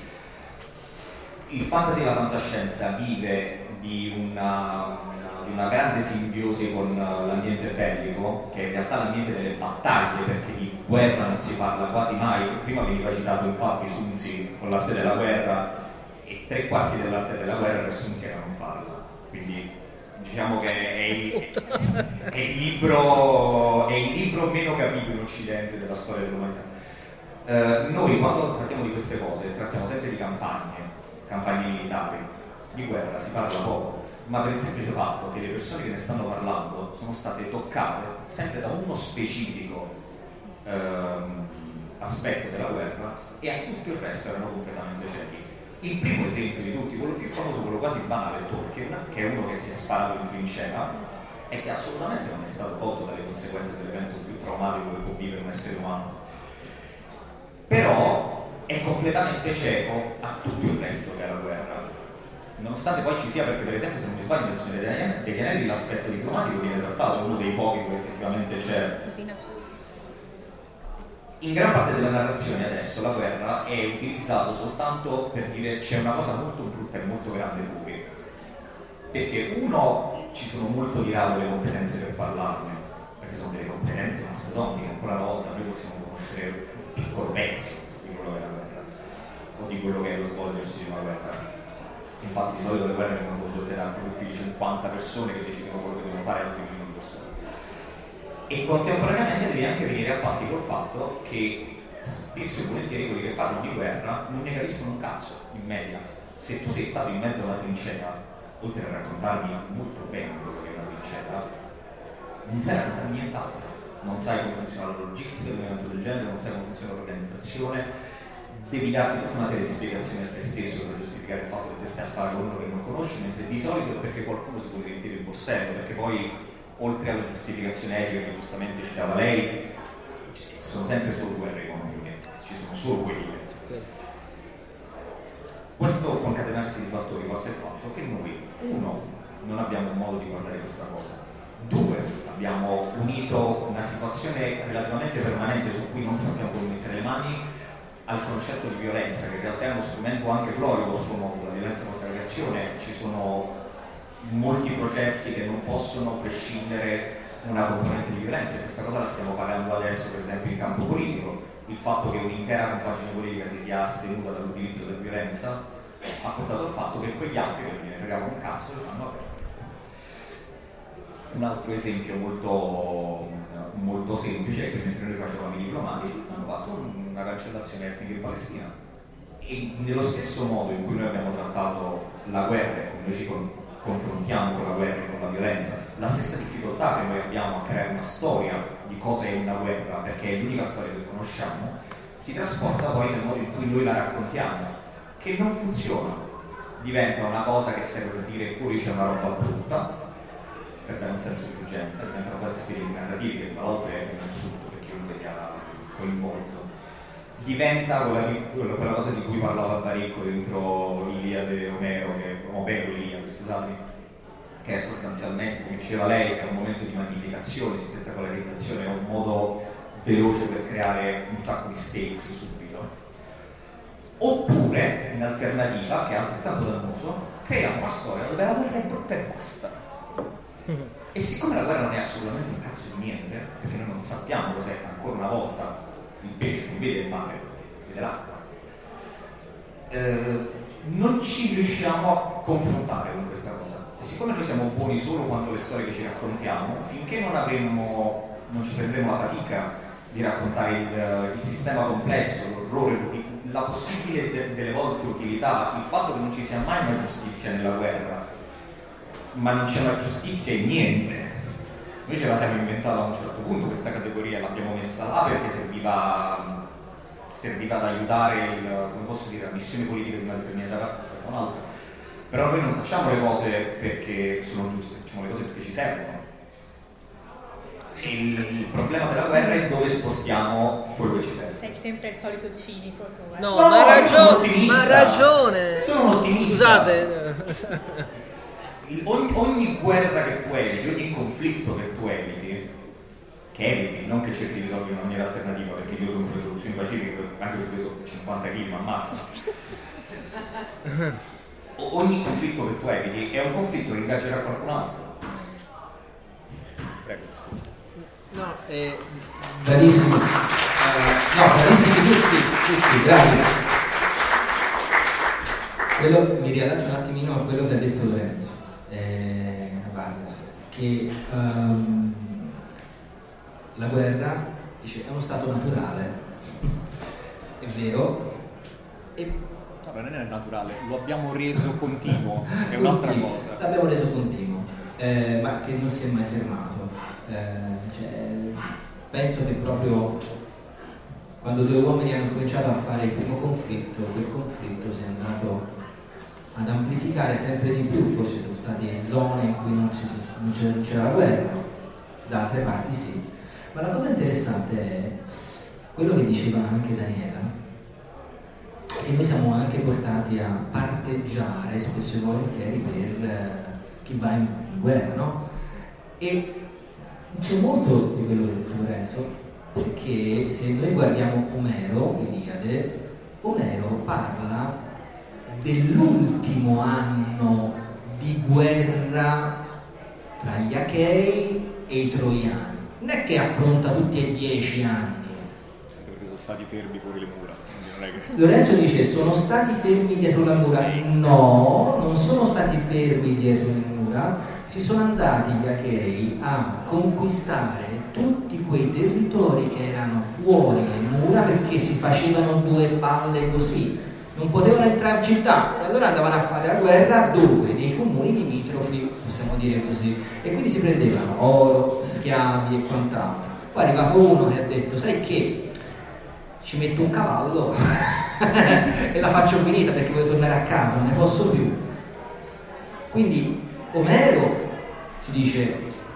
Il fantasy e la fantascienza vive di una, una, di una grande simbiosi con l'ambiente bellico, che è in realtà l'ambiente delle battaglie, perché di guerra non si parla quasi mai. Prima veniva citato infatti Sun Tzu con l'arte della guerra, e tre quarti dell'arte della guerra per Sun Tzu non parla, quindi diciamo che è il, è il libro è il libro meno capito in Occidente della storia dell'umanità. Eh, noi quando trattiamo di queste cose trattiamo sempre di campagne, campagne militari, di guerra si parla poco, ma per il semplice fatto che le persone che ne stanno parlando sono state toccate sempre da uno specifico ehm, aspetto della guerra e a tutto il resto erano completamente ciechi. Il primo esempio di tutti, quello più famoso, quello quasi banale, Tolkien, che è uno che si è sparato in trincea e che assolutamente non è stato colto dalle conseguenze dell'evento più traumatico che può vivere un essere umano, però è completamente cieco a tutto il resto che è la guerra, nonostante poi ci sia, perché per esempio se non mi sbaglio nel Signore degli Anelli l'aspetto diplomatico viene trattato, è uno dei pochi dove effettivamente c'è. In gran parte della narrazione adesso la guerra è utilizzato soltanto per dire c'è una cosa molto brutta e molto grande fuori, perché uno, ci sono molto di rado le competenze per parlarne, perché sono delle competenze mastodontiche. Ancora una volta noi possiamo conoscere un piccolo pezzo di quello che è la guerra o di quello che è lo svolgersi di una guerra. Infatti di solito le guerre vengono condotte da gruppi di cinquanta persone che decidono quello che devono fare, altri milioni di persone. E contemporaneamente devi anche venire a patti col fatto che spesso e volentieri quelli che parlano di guerra non ne capiscono un cazzo in media. Se tu sei stato in mezzo a una trincea, oltre a raccontarmi molto bene quello che è una trincea, non sai raccontare nient'altro. Non sai come funziona la logistica di un evento del genere, non sai come funziona l'organizzazione, devi darti tutta una serie di spiegazioni a te stesso per giustificare il fatto che te stai a sparare con uno che non conosci, mentre di solito è perché qualcuno si può riempire il borsello, perché poi oltre alla giustificazione etica che giustamente citava lei, sono sempre solo guerre economiche, ci sono solo quelli. Questo concatenarsi di fattori porta il fatto che noi, uno, non abbiamo un modo di guardare questa cosa, due, abbiamo unito una situazione relativamente permanente su cui non sappiamo come mettere le mani al concetto di violenza, che in realtà è uno strumento anche florido, sono la violenza contro la creazione, ci sono molti processi che non possono prescindere una componente di violenza, e questa cosa la stiamo pagando adesso per esempio in campo politico. Il fatto che un'intera compagine politica si sia astenuta dall'utilizzo della violenza ha portato al fatto che quegli altri che non gliene fregavano un cazzo ci hanno aperto. Un altro esempio molto, molto semplice è che mentre noi facevamo i diplomatici hanno fatto una cancellazione etnica in Palestina, e nello stesso modo in cui noi abbiamo trattato la guerra e come noi ci con, confrontiamo con la guerra e con la violenza, la stessa difficoltà che noi abbiamo a creare una storia di cosa è una guerra, perché è l'unica storia che conosciamo, si trasporta poi nel modo in cui noi la raccontiamo, che non funziona, diventa una cosa che serve per dire fuori c'è una roba brutta, per dare un senso di urgenza, diventano quasi esperienzi narrativi, che tra l'altro è un insulto per chiunque sia coinvolto. Diventa quella, di, quella cosa di cui parlava Baricco dentro Iliade Omero, che, Omero Iliade, scusatemi, che è sostanzialmente, come diceva lei, è un momento di magnificazione, di spettacolarizzazione, è un modo veloce per creare un sacco di stakes subito. Oppure, in alternativa, che è altrettanto dannoso, creiamo una storia dove la guerra è brutta e basta. E siccome la guerra non è assolutamente un cazzo di niente, perché noi non sappiamo cos'è, ancora una volta il pesce non vede il mare, vede l'acqua, eh, non ci riusciamo a confrontare con questa cosa. E siccome noi siamo buoni solo quando le storie che ci raccontiamo, finché non avremo, non ci prenderemo la fatica di raccontare il, il sistema complesso, l'orrore, la possibile de, delle volte utilità, il fatto che non ci sia mai una giustizia nella guerra, ma non c'è una giustizia in niente. Noi ce la siamo inventata a un certo punto questa categoria, l'abbiamo messa là perché serviva, serviva ad aiutare il, come posso dire, la missione politica di una determinata parte rispetto a un'altra. Però noi non facciamo le cose perché sono giuste, facciamo le cose perché ci servono. il, il problema della guerra è dove spostiamo quello che ci serve. Sei sempre il solito cinico tu. Eh. No, No, ma ha io sono ragione, ottimista. ma ha ragione. Sono un ottimista. Scusate. Il- ogni, ogni guerra che tu eviti, ogni conflitto che tu eviti, che eviti, non che cerchi di risolvere in una maniera alternativa, perché io sono per le soluzioni pacifiche, anche perché sono cinquanta chili, ma ammazza. O- ogni conflitto che tu eviti è un conflitto che ingaggerà qualcun altro. Prego. No, eh, Bravissimi. Eh, no, bravissimi tutti, tutti, bravi. Quello, mi riallaccio un attimino a quello che ha detto Lorenzo eh, Vargas, che ehm, la guerra, dice, è uno stato naturale, è vero, e Vabbè, non è naturale, lo abbiamo reso continuo, è un'altra continuo, cosa. l'abbiamo reso continuo, eh, ma che non si è mai fermato. Eh, cioè, penso che proprio quando due uomini hanno cominciato a fare il primo conflitto, quel conflitto si è andato ad amplificare sempre di più. Forse sono state zone in cui non, ci, non c'era, c'era la guerra, da altre parti sì. Ma la cosa interessante è quello che diceva anche Daniela, che noi siamo anche portati a parteggiare spesso e volentieri per eh, chi va in, in guerra, no? E c'è molto di quello che ha detto Lorenzo, perché se noi guardiamo Omero, Iliade, Omero parla dell'ultimo anno di guerra tra gli Achei e i Troiani. Non è che affronta tutti e dieci anni. Perché sono stati fermi fuori le mura. Non è che... Lorenzo dice sono stati fermi dietro la mura. No, non sono stati fermi dietro le mura, si sono andati gli Achei a conquistare tutti quei territori che erano fuori le mura, perché si facevano due palle così, non potevano entrare in città e allora andavano a fare la guerra dove? Nei comuni limitrofi, possiamo dire così, e quindi si prendevano oro, schiavi e quant'altro. Poi è arrivato uno che ha detto sai che ci metto un cavallo e la faccio finita perché voglio tornare a casa, non ne posso più. Quindi Omero ci dice,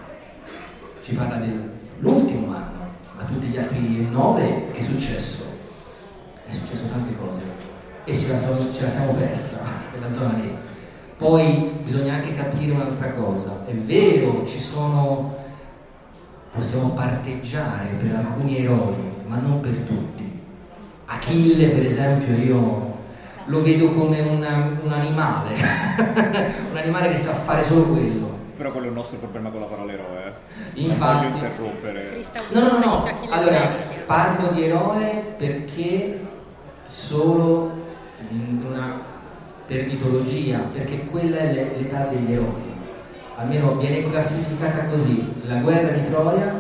ci parla dell'ultimo anno, ma tutti gli altri nove che è successo? È successo tante cose e ce la, so, ce la siamo persa quella zona lì. Poi bisogna anche capire un'altra cosa, è vero, ci sono, possiamo parteggiare per alcuni eroi, ma non per tutti. Achille per esempio io lo vedo come una, un animale un animale che sa fare solo quello. Però quello è il nostro problema con la parola eroe. Infatti, non voglio interrompere. no no no, no. Allora parlo di eroe perché solo in una, per mitologia, perché quella è l'età degli eroi, almeno viene classificata così. La guerra di Troia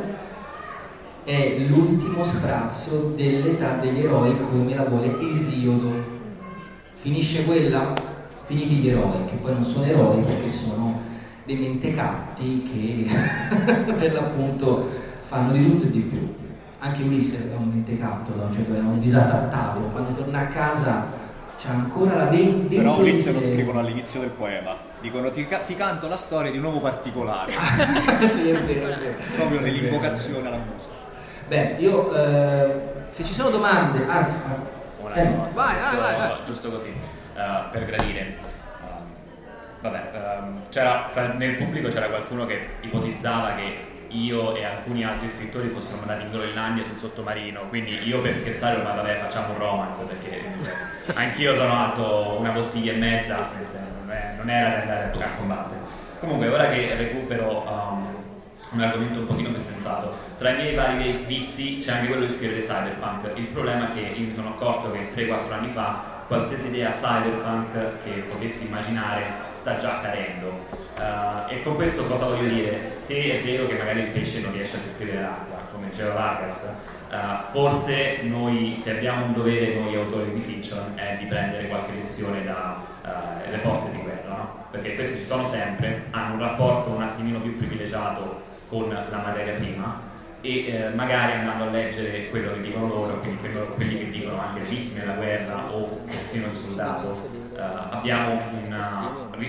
è l'ultimo sprazzo dell'età degli eroi come la vuole Esiodo. Finisce quella, finiti gli eroi, che poi non sono eroi perché sono dei mentecatti che per l'appunto fanno di tutto e di più. Anche Ulisse è un mentecatto, da un certo punto, è un disadattato, quando torna a casa c'è ancora la dentro. Però Ulisse lo scrivono all'inizio del poema, dicono ti, ca- ti canto la storia di un uomo particolare. Sì, è vero, è vero. Proprio nell'invocazione alla musica. Beh, io eh, se ci sono domande, anzi, Una eh, cosa, vai, giusto, vai, vai. giusto così, uh, per gradire. Uh, vabbè, um, c'era, fra- nel pubblico c'era qualcuno che ipotizzava che io e alcuni altri scrittori fossero andati in Groenlandia sul sottomarino, quindi io per scherzare ormai vabbè facciamo un romance, perché anch'io sono alto una bottiglia e mezza, non, è, non era da andare a combattere. Comunque ora che recupero um, un argomento un pochino più sensato, tra i miei vari vizi c'è anche quello di scrivere cyberpunk. Il problema è che io mi sono accorto che tre quattro anni fa qualsiasi idea cyberpunk che potessi immaginare sta già cadendo. Uh, e con questo cosa voglio dire? Se è vero che magari il pesce non riesce a descrivere l'acqua, come diceva Vargas, uh, forse noi, se abbiamo un dovere noi autori di fiction, è di prendere qualche lezione da uh, reporter di guerra, no? Perché questi ci sono sempre, hanno un rapporto un attimino più privilegiato con la materia prima e eh, magari andando a leggere quello che dicono loro, quindi quello, quelli che dicono anche le vittime della guerra o persino il soldato, uh, abbiamo una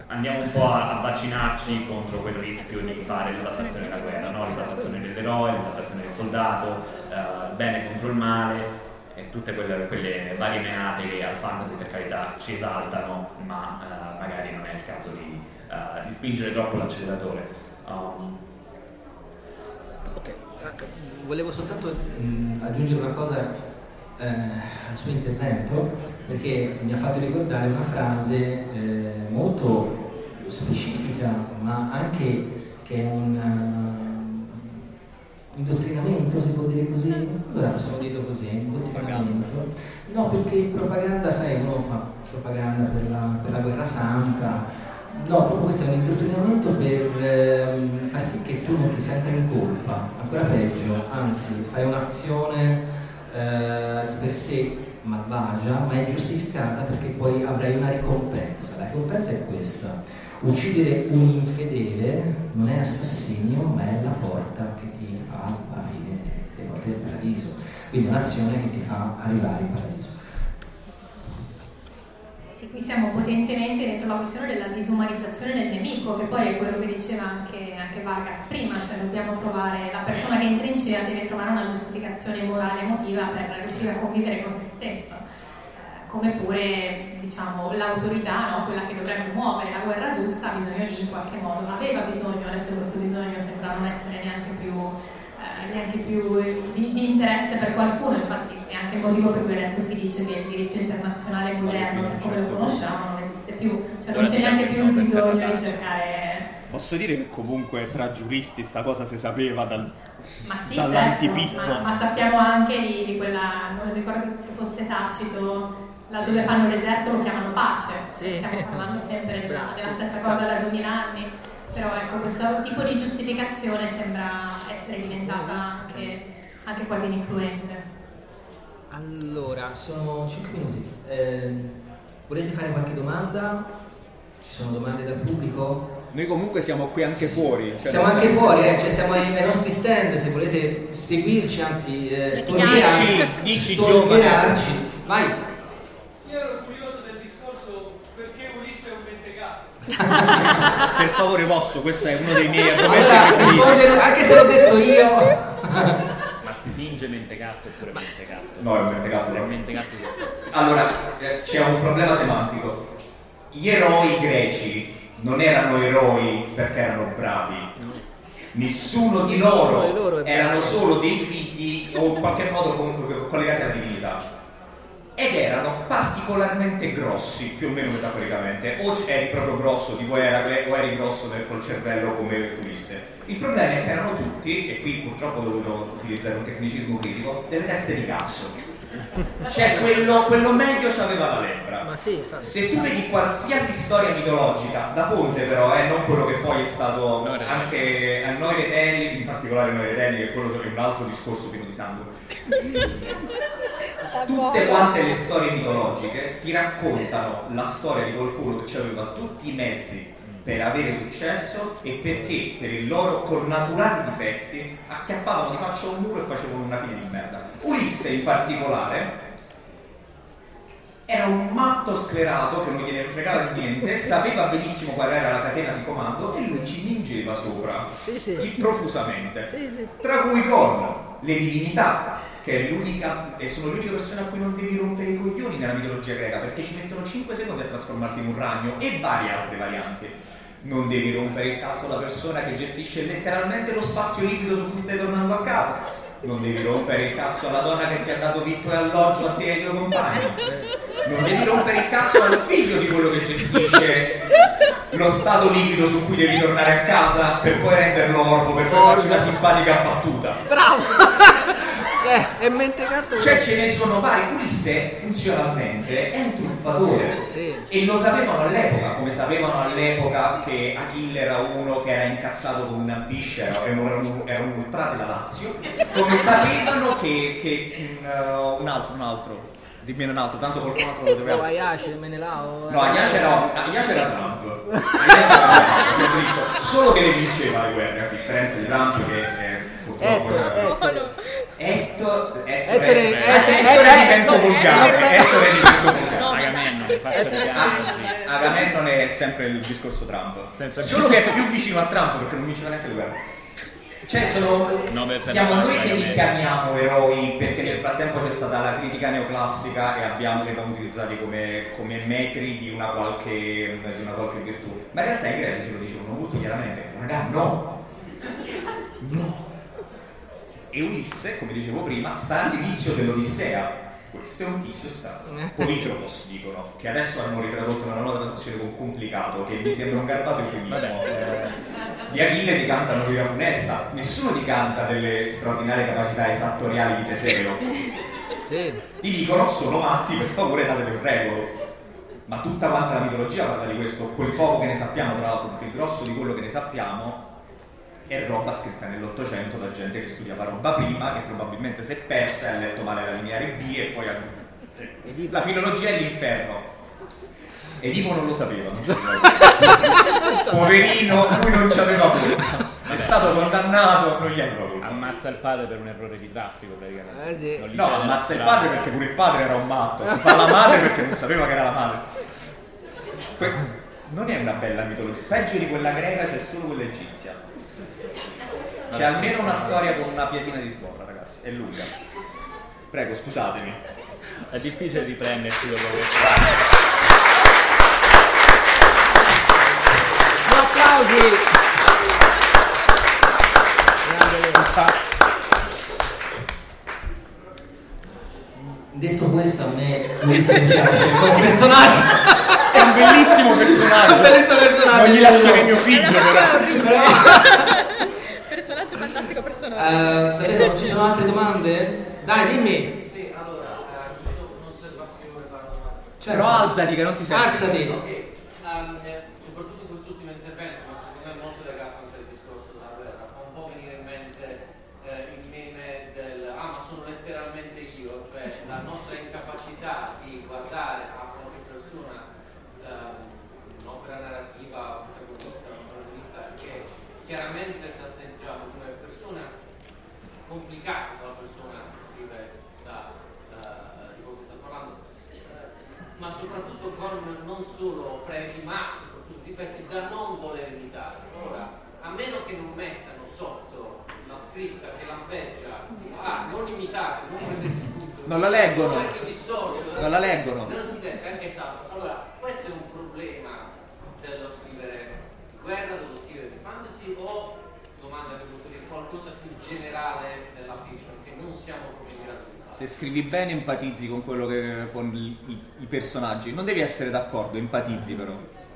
andiamo un po' a, a vaccinarci contro quel rischio di fare l'esaltazione della guerra, no? L'esaltazione dell'eroe, l'esaltazione del soldato, eh, il bene contro il male e tutte quelle, quelle varie menate che al fantasy per carità ci esaltano, ma eh, magari non è il caso di, uh, di spingere troppo l'acceleratore. Um, ok, volevo soltanto mh, aggiungere una cosa eh, al suo intervento, perché mi ha fatto ricordare una frase eh, molto specifica, ma anche che è un indottrinamento, si può dire così? Allora possiamo dirlo così, indottrinamento. No, perché propaganda, sai, uno fa propaganda per la, per la guerra santa. No, proprio questo è un indottrinamento per eh, far sì che tu non ti senta in colpa, ancora peggio, anzi fai un'azione eh, di per sé malvagia, ma è giustificata perché poi avrai una ricompensa. La ricompensa è questa: uccidere un infedele non è assassinio, ma è la porta che ti fa aprire le porte del paradiso, quindi è un'azione che ti fa arrivare in paradiso. Sì, qui siamo potentemente dentro la questione della disumanizzazione del nemico, che poi è quello che diceva anche, anche Vargas prima, cioè dobbiamo trovare, la persona che in trincea deve trovare una giustificazione morale e emotiva per riuscire a convivere con se stessa, eh, come pure, diciamo, l'autorità, no? Quella che dovrebbe muovere la guerra giusta, ha bisogno di, in qualche modo, aveva bisogno, adesso questo bisogno sembra non essere neanche più neanche più di, di interesse per qualcuno, infatti è anche il motivo per cui adesso si dice che il diritto internazionale moderno, per come lo conosciamo, non esiste più, cioè non c'è neanche più il bisogno di cercare. Posso dire che comunque tra giuristi sta cosa si sapeva dal, ma sì, dall'antipicco. Certo, ma, ma sappiamo anche di, di quella, non ricordo se fosse Tacito, laddove fanno l'eserto lo chiamano pace, sì. Stiamo parlando sempre della, della stessa cosa da duemila anni. Però ecco, questo tipo di giustificazione sembra essere diventata anche, anche quasi ininfluente. Allora, sono cinque minuti. Eh, volete fare qualche domanda? Ci sono domande dal pubblico? Noi comunque siamo qui anche fuori. Cioè siamo anche senso... fuori, eh, cioè siamo ai, ai nostri stand, se volete seguirci, anzi eh, stalkerarci. Stalkerarci. Vai! Io ero curioso del discorso perché Ulisse è un mentecato. Per favore posso, questo è uno dei miei argomenti allora, preferiti. Anche se l'ho detto io. Ma si finge mentecato oppure mentecato? No, è un mentecato. È un mentecato che sì. Allora, eh, c'è un problema semantico. Gli eroi greci non erano eroi perché erano bravi. Nessuno di loro erano solo dei figli o in qualche modo comunque collegati alla divinità. Ed erano particolarmente grossi, più o meno metaforicamente. O eri proprio grosso tipo Eracle, o eri grosso del, col cervello come Ulisse. Il problema è che erano tutti, e qui purtroppo dovevo utilizzare un tecnicismo critico, delle teste di cazzo. Cioè quello, quello meglio c'aveva la lebbra. Ma sì, infatti. Se tu vedi qualsiasi storia mitologica, da fonte però, eh, non quello che poi è stato no, anche a Noi Retelli, in particolare Noi Retelli, che è quello che è un altro discorso pieno di sangue. Tutte quante le storie mitologiche ti raccontano la storia di qualcuno che aveva tutti i mezzi per avere successo e perché per i loro connaturali difetti acchiappavano di faccia un muro e facevano una fine di merda. Ulisse in particolare era un matto sclerato che non gliene fregava di niente, sapeva benissimo qual era la catena di comando e lui ci mingeva sopra, sì, sì. profusamente, sì, sì. Tra cui con le divinità, che è l'unica e sono l'unica persona a cui non devi rompere i coglioni nella mitologia greca, perché ci mettono cinque secondi a trasformarti in un ragno, e varie altre varianti. Non devi rompere il cazzo alla persona che gestisce letteralmente lo spazio liquido su cui stai tornando a casa. Non devi rompere il cazzo alla donna che ti ha dato vitto e alloggio a te e ai tuoi compagni. Non devi rompere il cazzo al figlio di quello che gestisce lo stato liquido su cui devi tornare a casa per poi renderlo orbo, per poi farci una simpatica battuta. Bravo! Cioè, è mentecato. Cioè ce ne sono vari. Ulisse funzionalmente è un truffatore, sì. E lo sapevano all'epoca, come sapevano all'epoca che Achille era uno che era incazzato con una biscia, era un, era un ultra della Lazio, come sapevano che, che uh, un altro, un altro dimmi un altro, tanto col quattro lo troviamo. No, Ayace, Menelao. No, Ayace era, Ayace era Trump. Ayace era Trump, solo che le vinceva le guerre, a differenza di Trump che eh, purtroppo era... Ettore Ettore Ettore divento volgare Ettore divento volgare Agamennone è sempre il discorso Trump. Senza solo che è più vicino a Trump perché non vince neanche le guerre. Cioè sono, no, siamo noi che li chiamiamo eroi perché nel frattempo c'è stata la critica neoclassica e abbiamo, li abbiamo utilizzati come, come metri di una, qualche, di una qualche virtù, ma in realtà i greci ce lo dicevano molto chiaramente, raga no, no. E Ulisse, come dicevo prima, sta all'inizio dell'Odissea. Questo è un tizio stato Politropos, dicono, che adesso hanno riprodotto una nuova traduzione con complicato, che mi sembra un garbato eufemismo. Di Achille ti cantano l'ira funesta, nessuno ti canta delle straordinarie capacità esattoriali di Teseo. Sì. Ti dicono sono matti, per favore datele un regolo. Ma tutta quanta la mitologia parla di questo, quel poco che ne sappiamo, tra l'altro, perché il grosso di quello che ne sappiamo è roba scritta nell'Ottocento da gente che studiava roba prima, che probabilmente si è persa e ha letto male la lineare B e poi ha... la filologia è l'inferno. Edipo non lo sapeva, non c'aveva. Poverino, lui non c'aveva voluto. È stato condannato, non gli ha voluto. Ammazza il padre per un errore di traffico praticamente. Eh sì. Non No, c'era ammazza il la padre strada. perché pure il padre era un matto. Si fa la madre perché non sapeva che era la madre. Que- non è una bella mitologia. Peggio di quella greca c'è solo quella egizia. C'è almeno una storia con una piadina di sborra, ragazzi. È lunga. Prego, scusatemi. È difficile riprendersi dopo questo. Applausi. Detto questo, a me Ulisse piace come personaggio. È un bellissimo personaggio. Un bellissimo personaggio. Non gli lascerei mio figlio, però. Personaggio fantastico, personaggio. Uh, davvero, non ci sono altre domande? Dai, dimmi. Sì, allora, eh, giusto un'osservazione per una domanda. Certo. Però alzati che non ti senti. Alzati. Ok, um, eh, soprattutto quest'ultimo intervento, ma secondo me è molto legato anche al discorso della guerra, fa un po' venire in mente eh, il meme del ah ma sono letteralmente io, cioè la nostra incapacità di guardare a qualche persona, um, un'opera narrativa, un protagonista, un protagonista che chiaramente tratteggiamo come persona complicata, se la persona che scrive sa uh, di quello che sta parlando, ma soprattutto con non solo pregi ma soprattutto difetti da non voler imitare. Ora, a meno che non mettano sotto la scritta che lampeggia ah, non imitate, non prendete spunto, Non la leggono. non è che dissocio, Non la leggono. non si deve, anche esatto. Allora, questo è un problema dello scrivere di guerra, dello scrivere di fantasy, o domanda che potrei dire qualcosa più generale nella fiction che non siamo come in grado di fare. Se scrivi bene empatizzi con quello che con i, i- i personaggi. Non devi essere d'accordo, empatizzi però.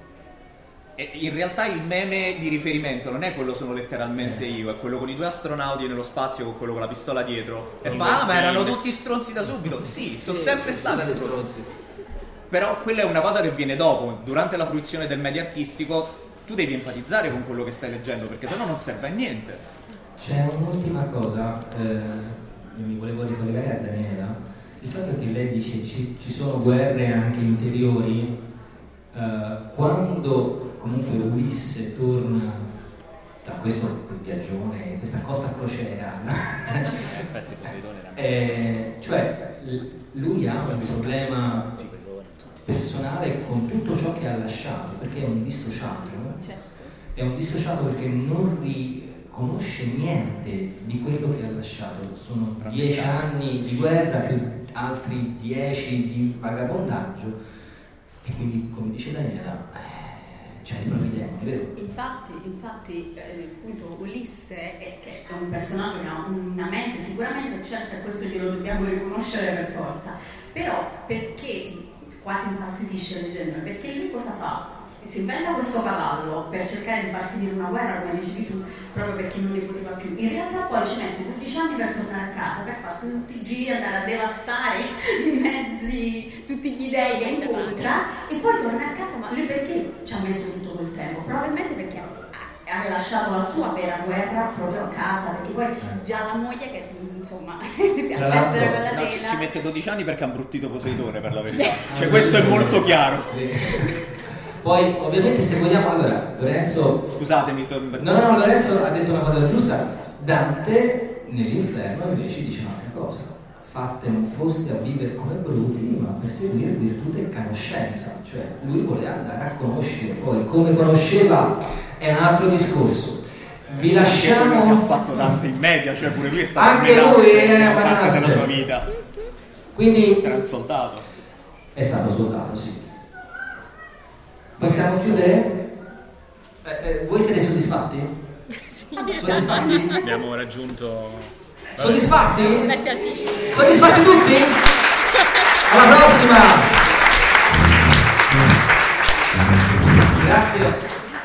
E in realtà il meme di riferimento non è quello sono letteralmente io, è quello con i due astronauti nello spazio con quello con la pistola dietro. E fa, ah ma erano tutti stronzi da subito. Sì, sono sempre stati stronzi. Però quella è una cosa che viene dopo. Durante la fruizione del media artistico tu devi empatizzare con quello che stai leggendo, perché sennò non serve a niente. C'è un'ultima cosa, eh, io mi volevo ricollegare a Daniela, il fatto che lei dice ci, ci sono guerre anche interiori, eh, quando comunque Ulisse torna da questo viaggione, questa costa crociera, In effetti Poseidone era eh, cioè l- lui ha un problema personale con tutto ciò che ha lasciato, perché è un dissociato, no? Certo. È un dissociato perché non riconosce niente di quello che ha lasciato. Sono dieci anni di guerra più altri dieci di vagabondaggio e quindi, come dice Daniela, eh, c'è i propri demoni, vero? Infatti, infatti eh, appunto Ulisse è, che è un personaggio che ha una mente sicuramente accesa, e questo glielo dobbiamo riconoscere per forza, però perché quasi infastidisce leggendolo? Perché lui cosa fa? Si inventa questo cavallo per cercare di far finire una guerra, come dicevi tu, proprio perché non ne poteva più. In realtà poi ci mette quindici anni per tornare a casa, per farsi tutti i giri, andare a devastare i mezzi, tutti gli dei che incontra, e poi torna a casa. Ma lui perché ci ha messo tutto quel tempo? Probabilmente perché ha lasciato la sua vera guerra proprio a casa, perché poi già la moglie che insomma ti ha messo con la No, ci, tela. ci mette dodici anni perché ha imbruttito Poseidone, per la verità. Cioè questo è molto chiaro. Poi ovviamente se vogliamo, allora Lorenzo, Scusatemi, sono no no no Lorenzo ha detto una cosa giusta. Dante nell'inferno invece dice un'altra cosa: fatte non foste a vivere come bruti, ma per seguire virtù e conoscenza, cioè lui voleva andare a conoscere, poi come conosceva è un altro discorso. Vi lasciamo. Che ha fatto tante in media, cioè pure lui è stato anche lui è parte della sua vita. Quindi era un soldato. È stato soldato, sì. Possiamo chiudere? Eh, eh, voi siete soddisfatti? Sì. Soddisfatti? Abbiamo raggiunto. Soddisfatti? Metti altissimo. Soddisfatti tutti? Alla prossima! Grazie.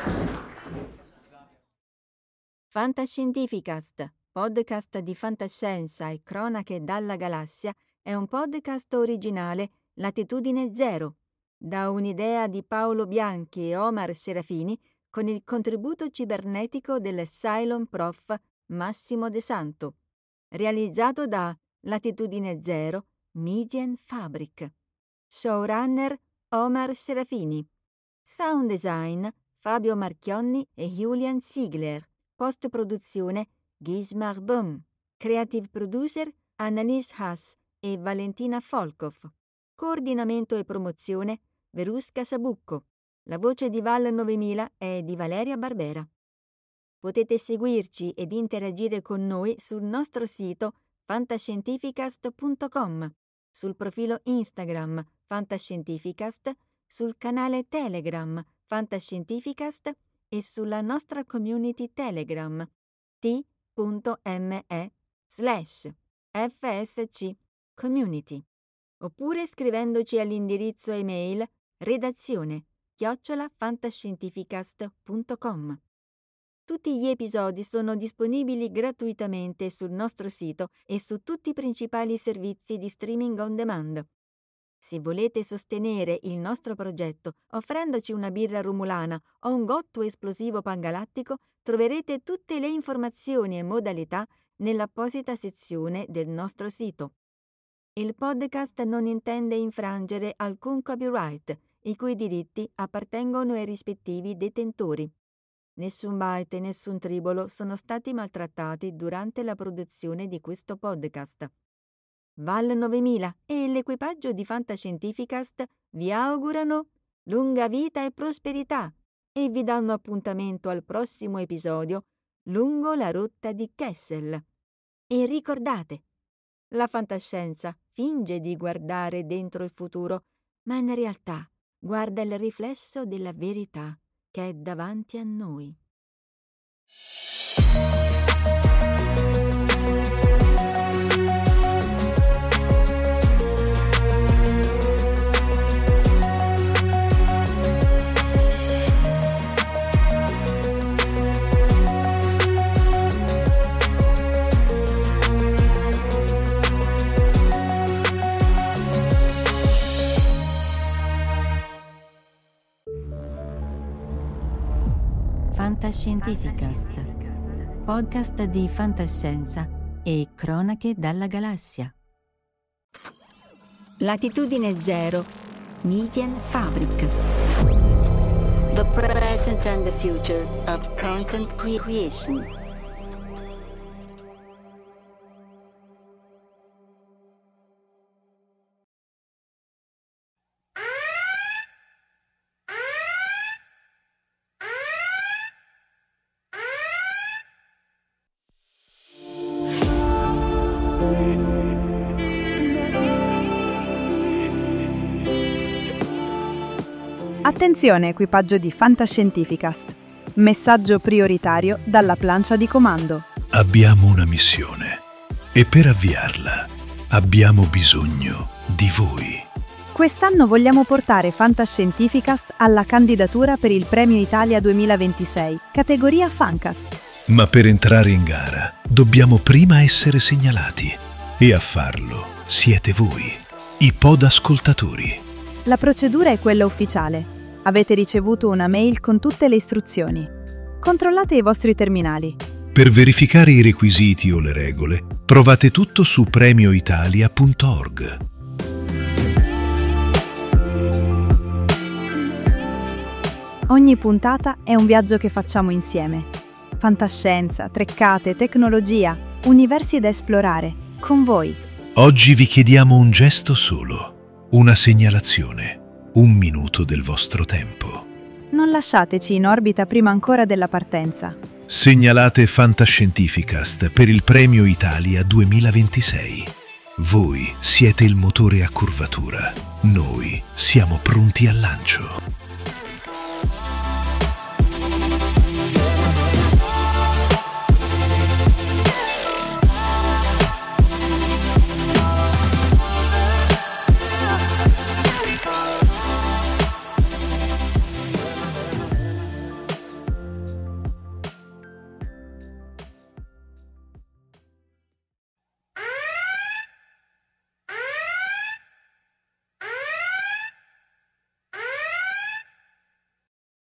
Fantascientificast, podcast di fantascienza e cronache dalla galassia, è un podcast originale Latitudine Zero, da un'idea di Paolo Bianchi e Omar Serafini con il contributo cibernetico del Cylon Prof Massimo De Santo, realizzato da Latitudine Zero Median Fabric. Showrunner Omar Serafini. Sound design Fabio Marchionni e Julian Ziegler. Post-produzione Gismar Böhm. Creative producer Annalise Haas e Valentina Folkov. Coordinamento e promozione Verusca Sabucco. La voce di Val novemila è di Valeria Barbera. Potete seguirci ed interagire con noi sul nostro sito fantascientificast punto com, sul profilo Instagram Fantascientificast, sul canale Telegram Fantascientificast e sulla nostra community Telegram t.me slash fsc community, oppure scrivendoci all'indirizzo email redazione chiocciola fantascientificast punto com. Tutti gli episodi sono disponibili gratuitamente sul nostro sito e su tutti i principali servizi di streaming on demand. Se volete sostenere il nostro progetto offrendoci una birra rumulana o un gotto esplosivo pangalattico, troverete tutte le informazioni e modalità nell'apposita sezione del nostro sito. Il podcast non intende infrangere alcun copyright, i cui diritti appartengono ai rispettivi detentori. Nessun byte e nessun tribolo sono stati maltrattati durante la produzione di questo podcast. Val novemila e l'equipaggio di Fantascientificast vi augurano lunga vita e prosperità e vi danno appuntamento al prossimo episodio lungo la rotta di Kessel. E ricordate, la fantascienza finge di guardare dentro il futuro, ma in realtà guarda il riflesso della verità che è davanti a noi. Fantascientificast, podcast di fantascienza e cronache dalla galassia. Latitudine Zero, Median Fabric. The present and the future of content creation. Attenzione equipaggio di Fantascientificast. Messaggio prioritario dalla plancia di comando. Abbiamo una missione e per avviarla abbiamo bisogno di voi. Quest'anno vogliamo portare Fantascientificast alla candidatura per il Premio Italia duemilaventisei, categoria Fancast. Ma per entrare in gara dobbiamo prima essere segnalati e a farlo siete voi, i podascoltatori. La procedura è quella ufficiale. Avete ricevuto una mail con tutte le istruzioni. Controllate i vostri terminali. Per verificare i requisiti o le regole, provate tutto su premio italia punto org. Ogni puntata è un viaggio che facciamo insieme. Fantascienza, treccate, tecnologia, universi da esplorare, con voi. Oggi vi chiediamo un gesto solo, una segnalazione, un minuto del vostro tempo. Non lasciateci in orbita prima ancora della partenza. Segnalate Fantascientificast per il Premio Italia duemilaventisei. Voi siete il motore a curvatura. Noi siamo pronti al lancio.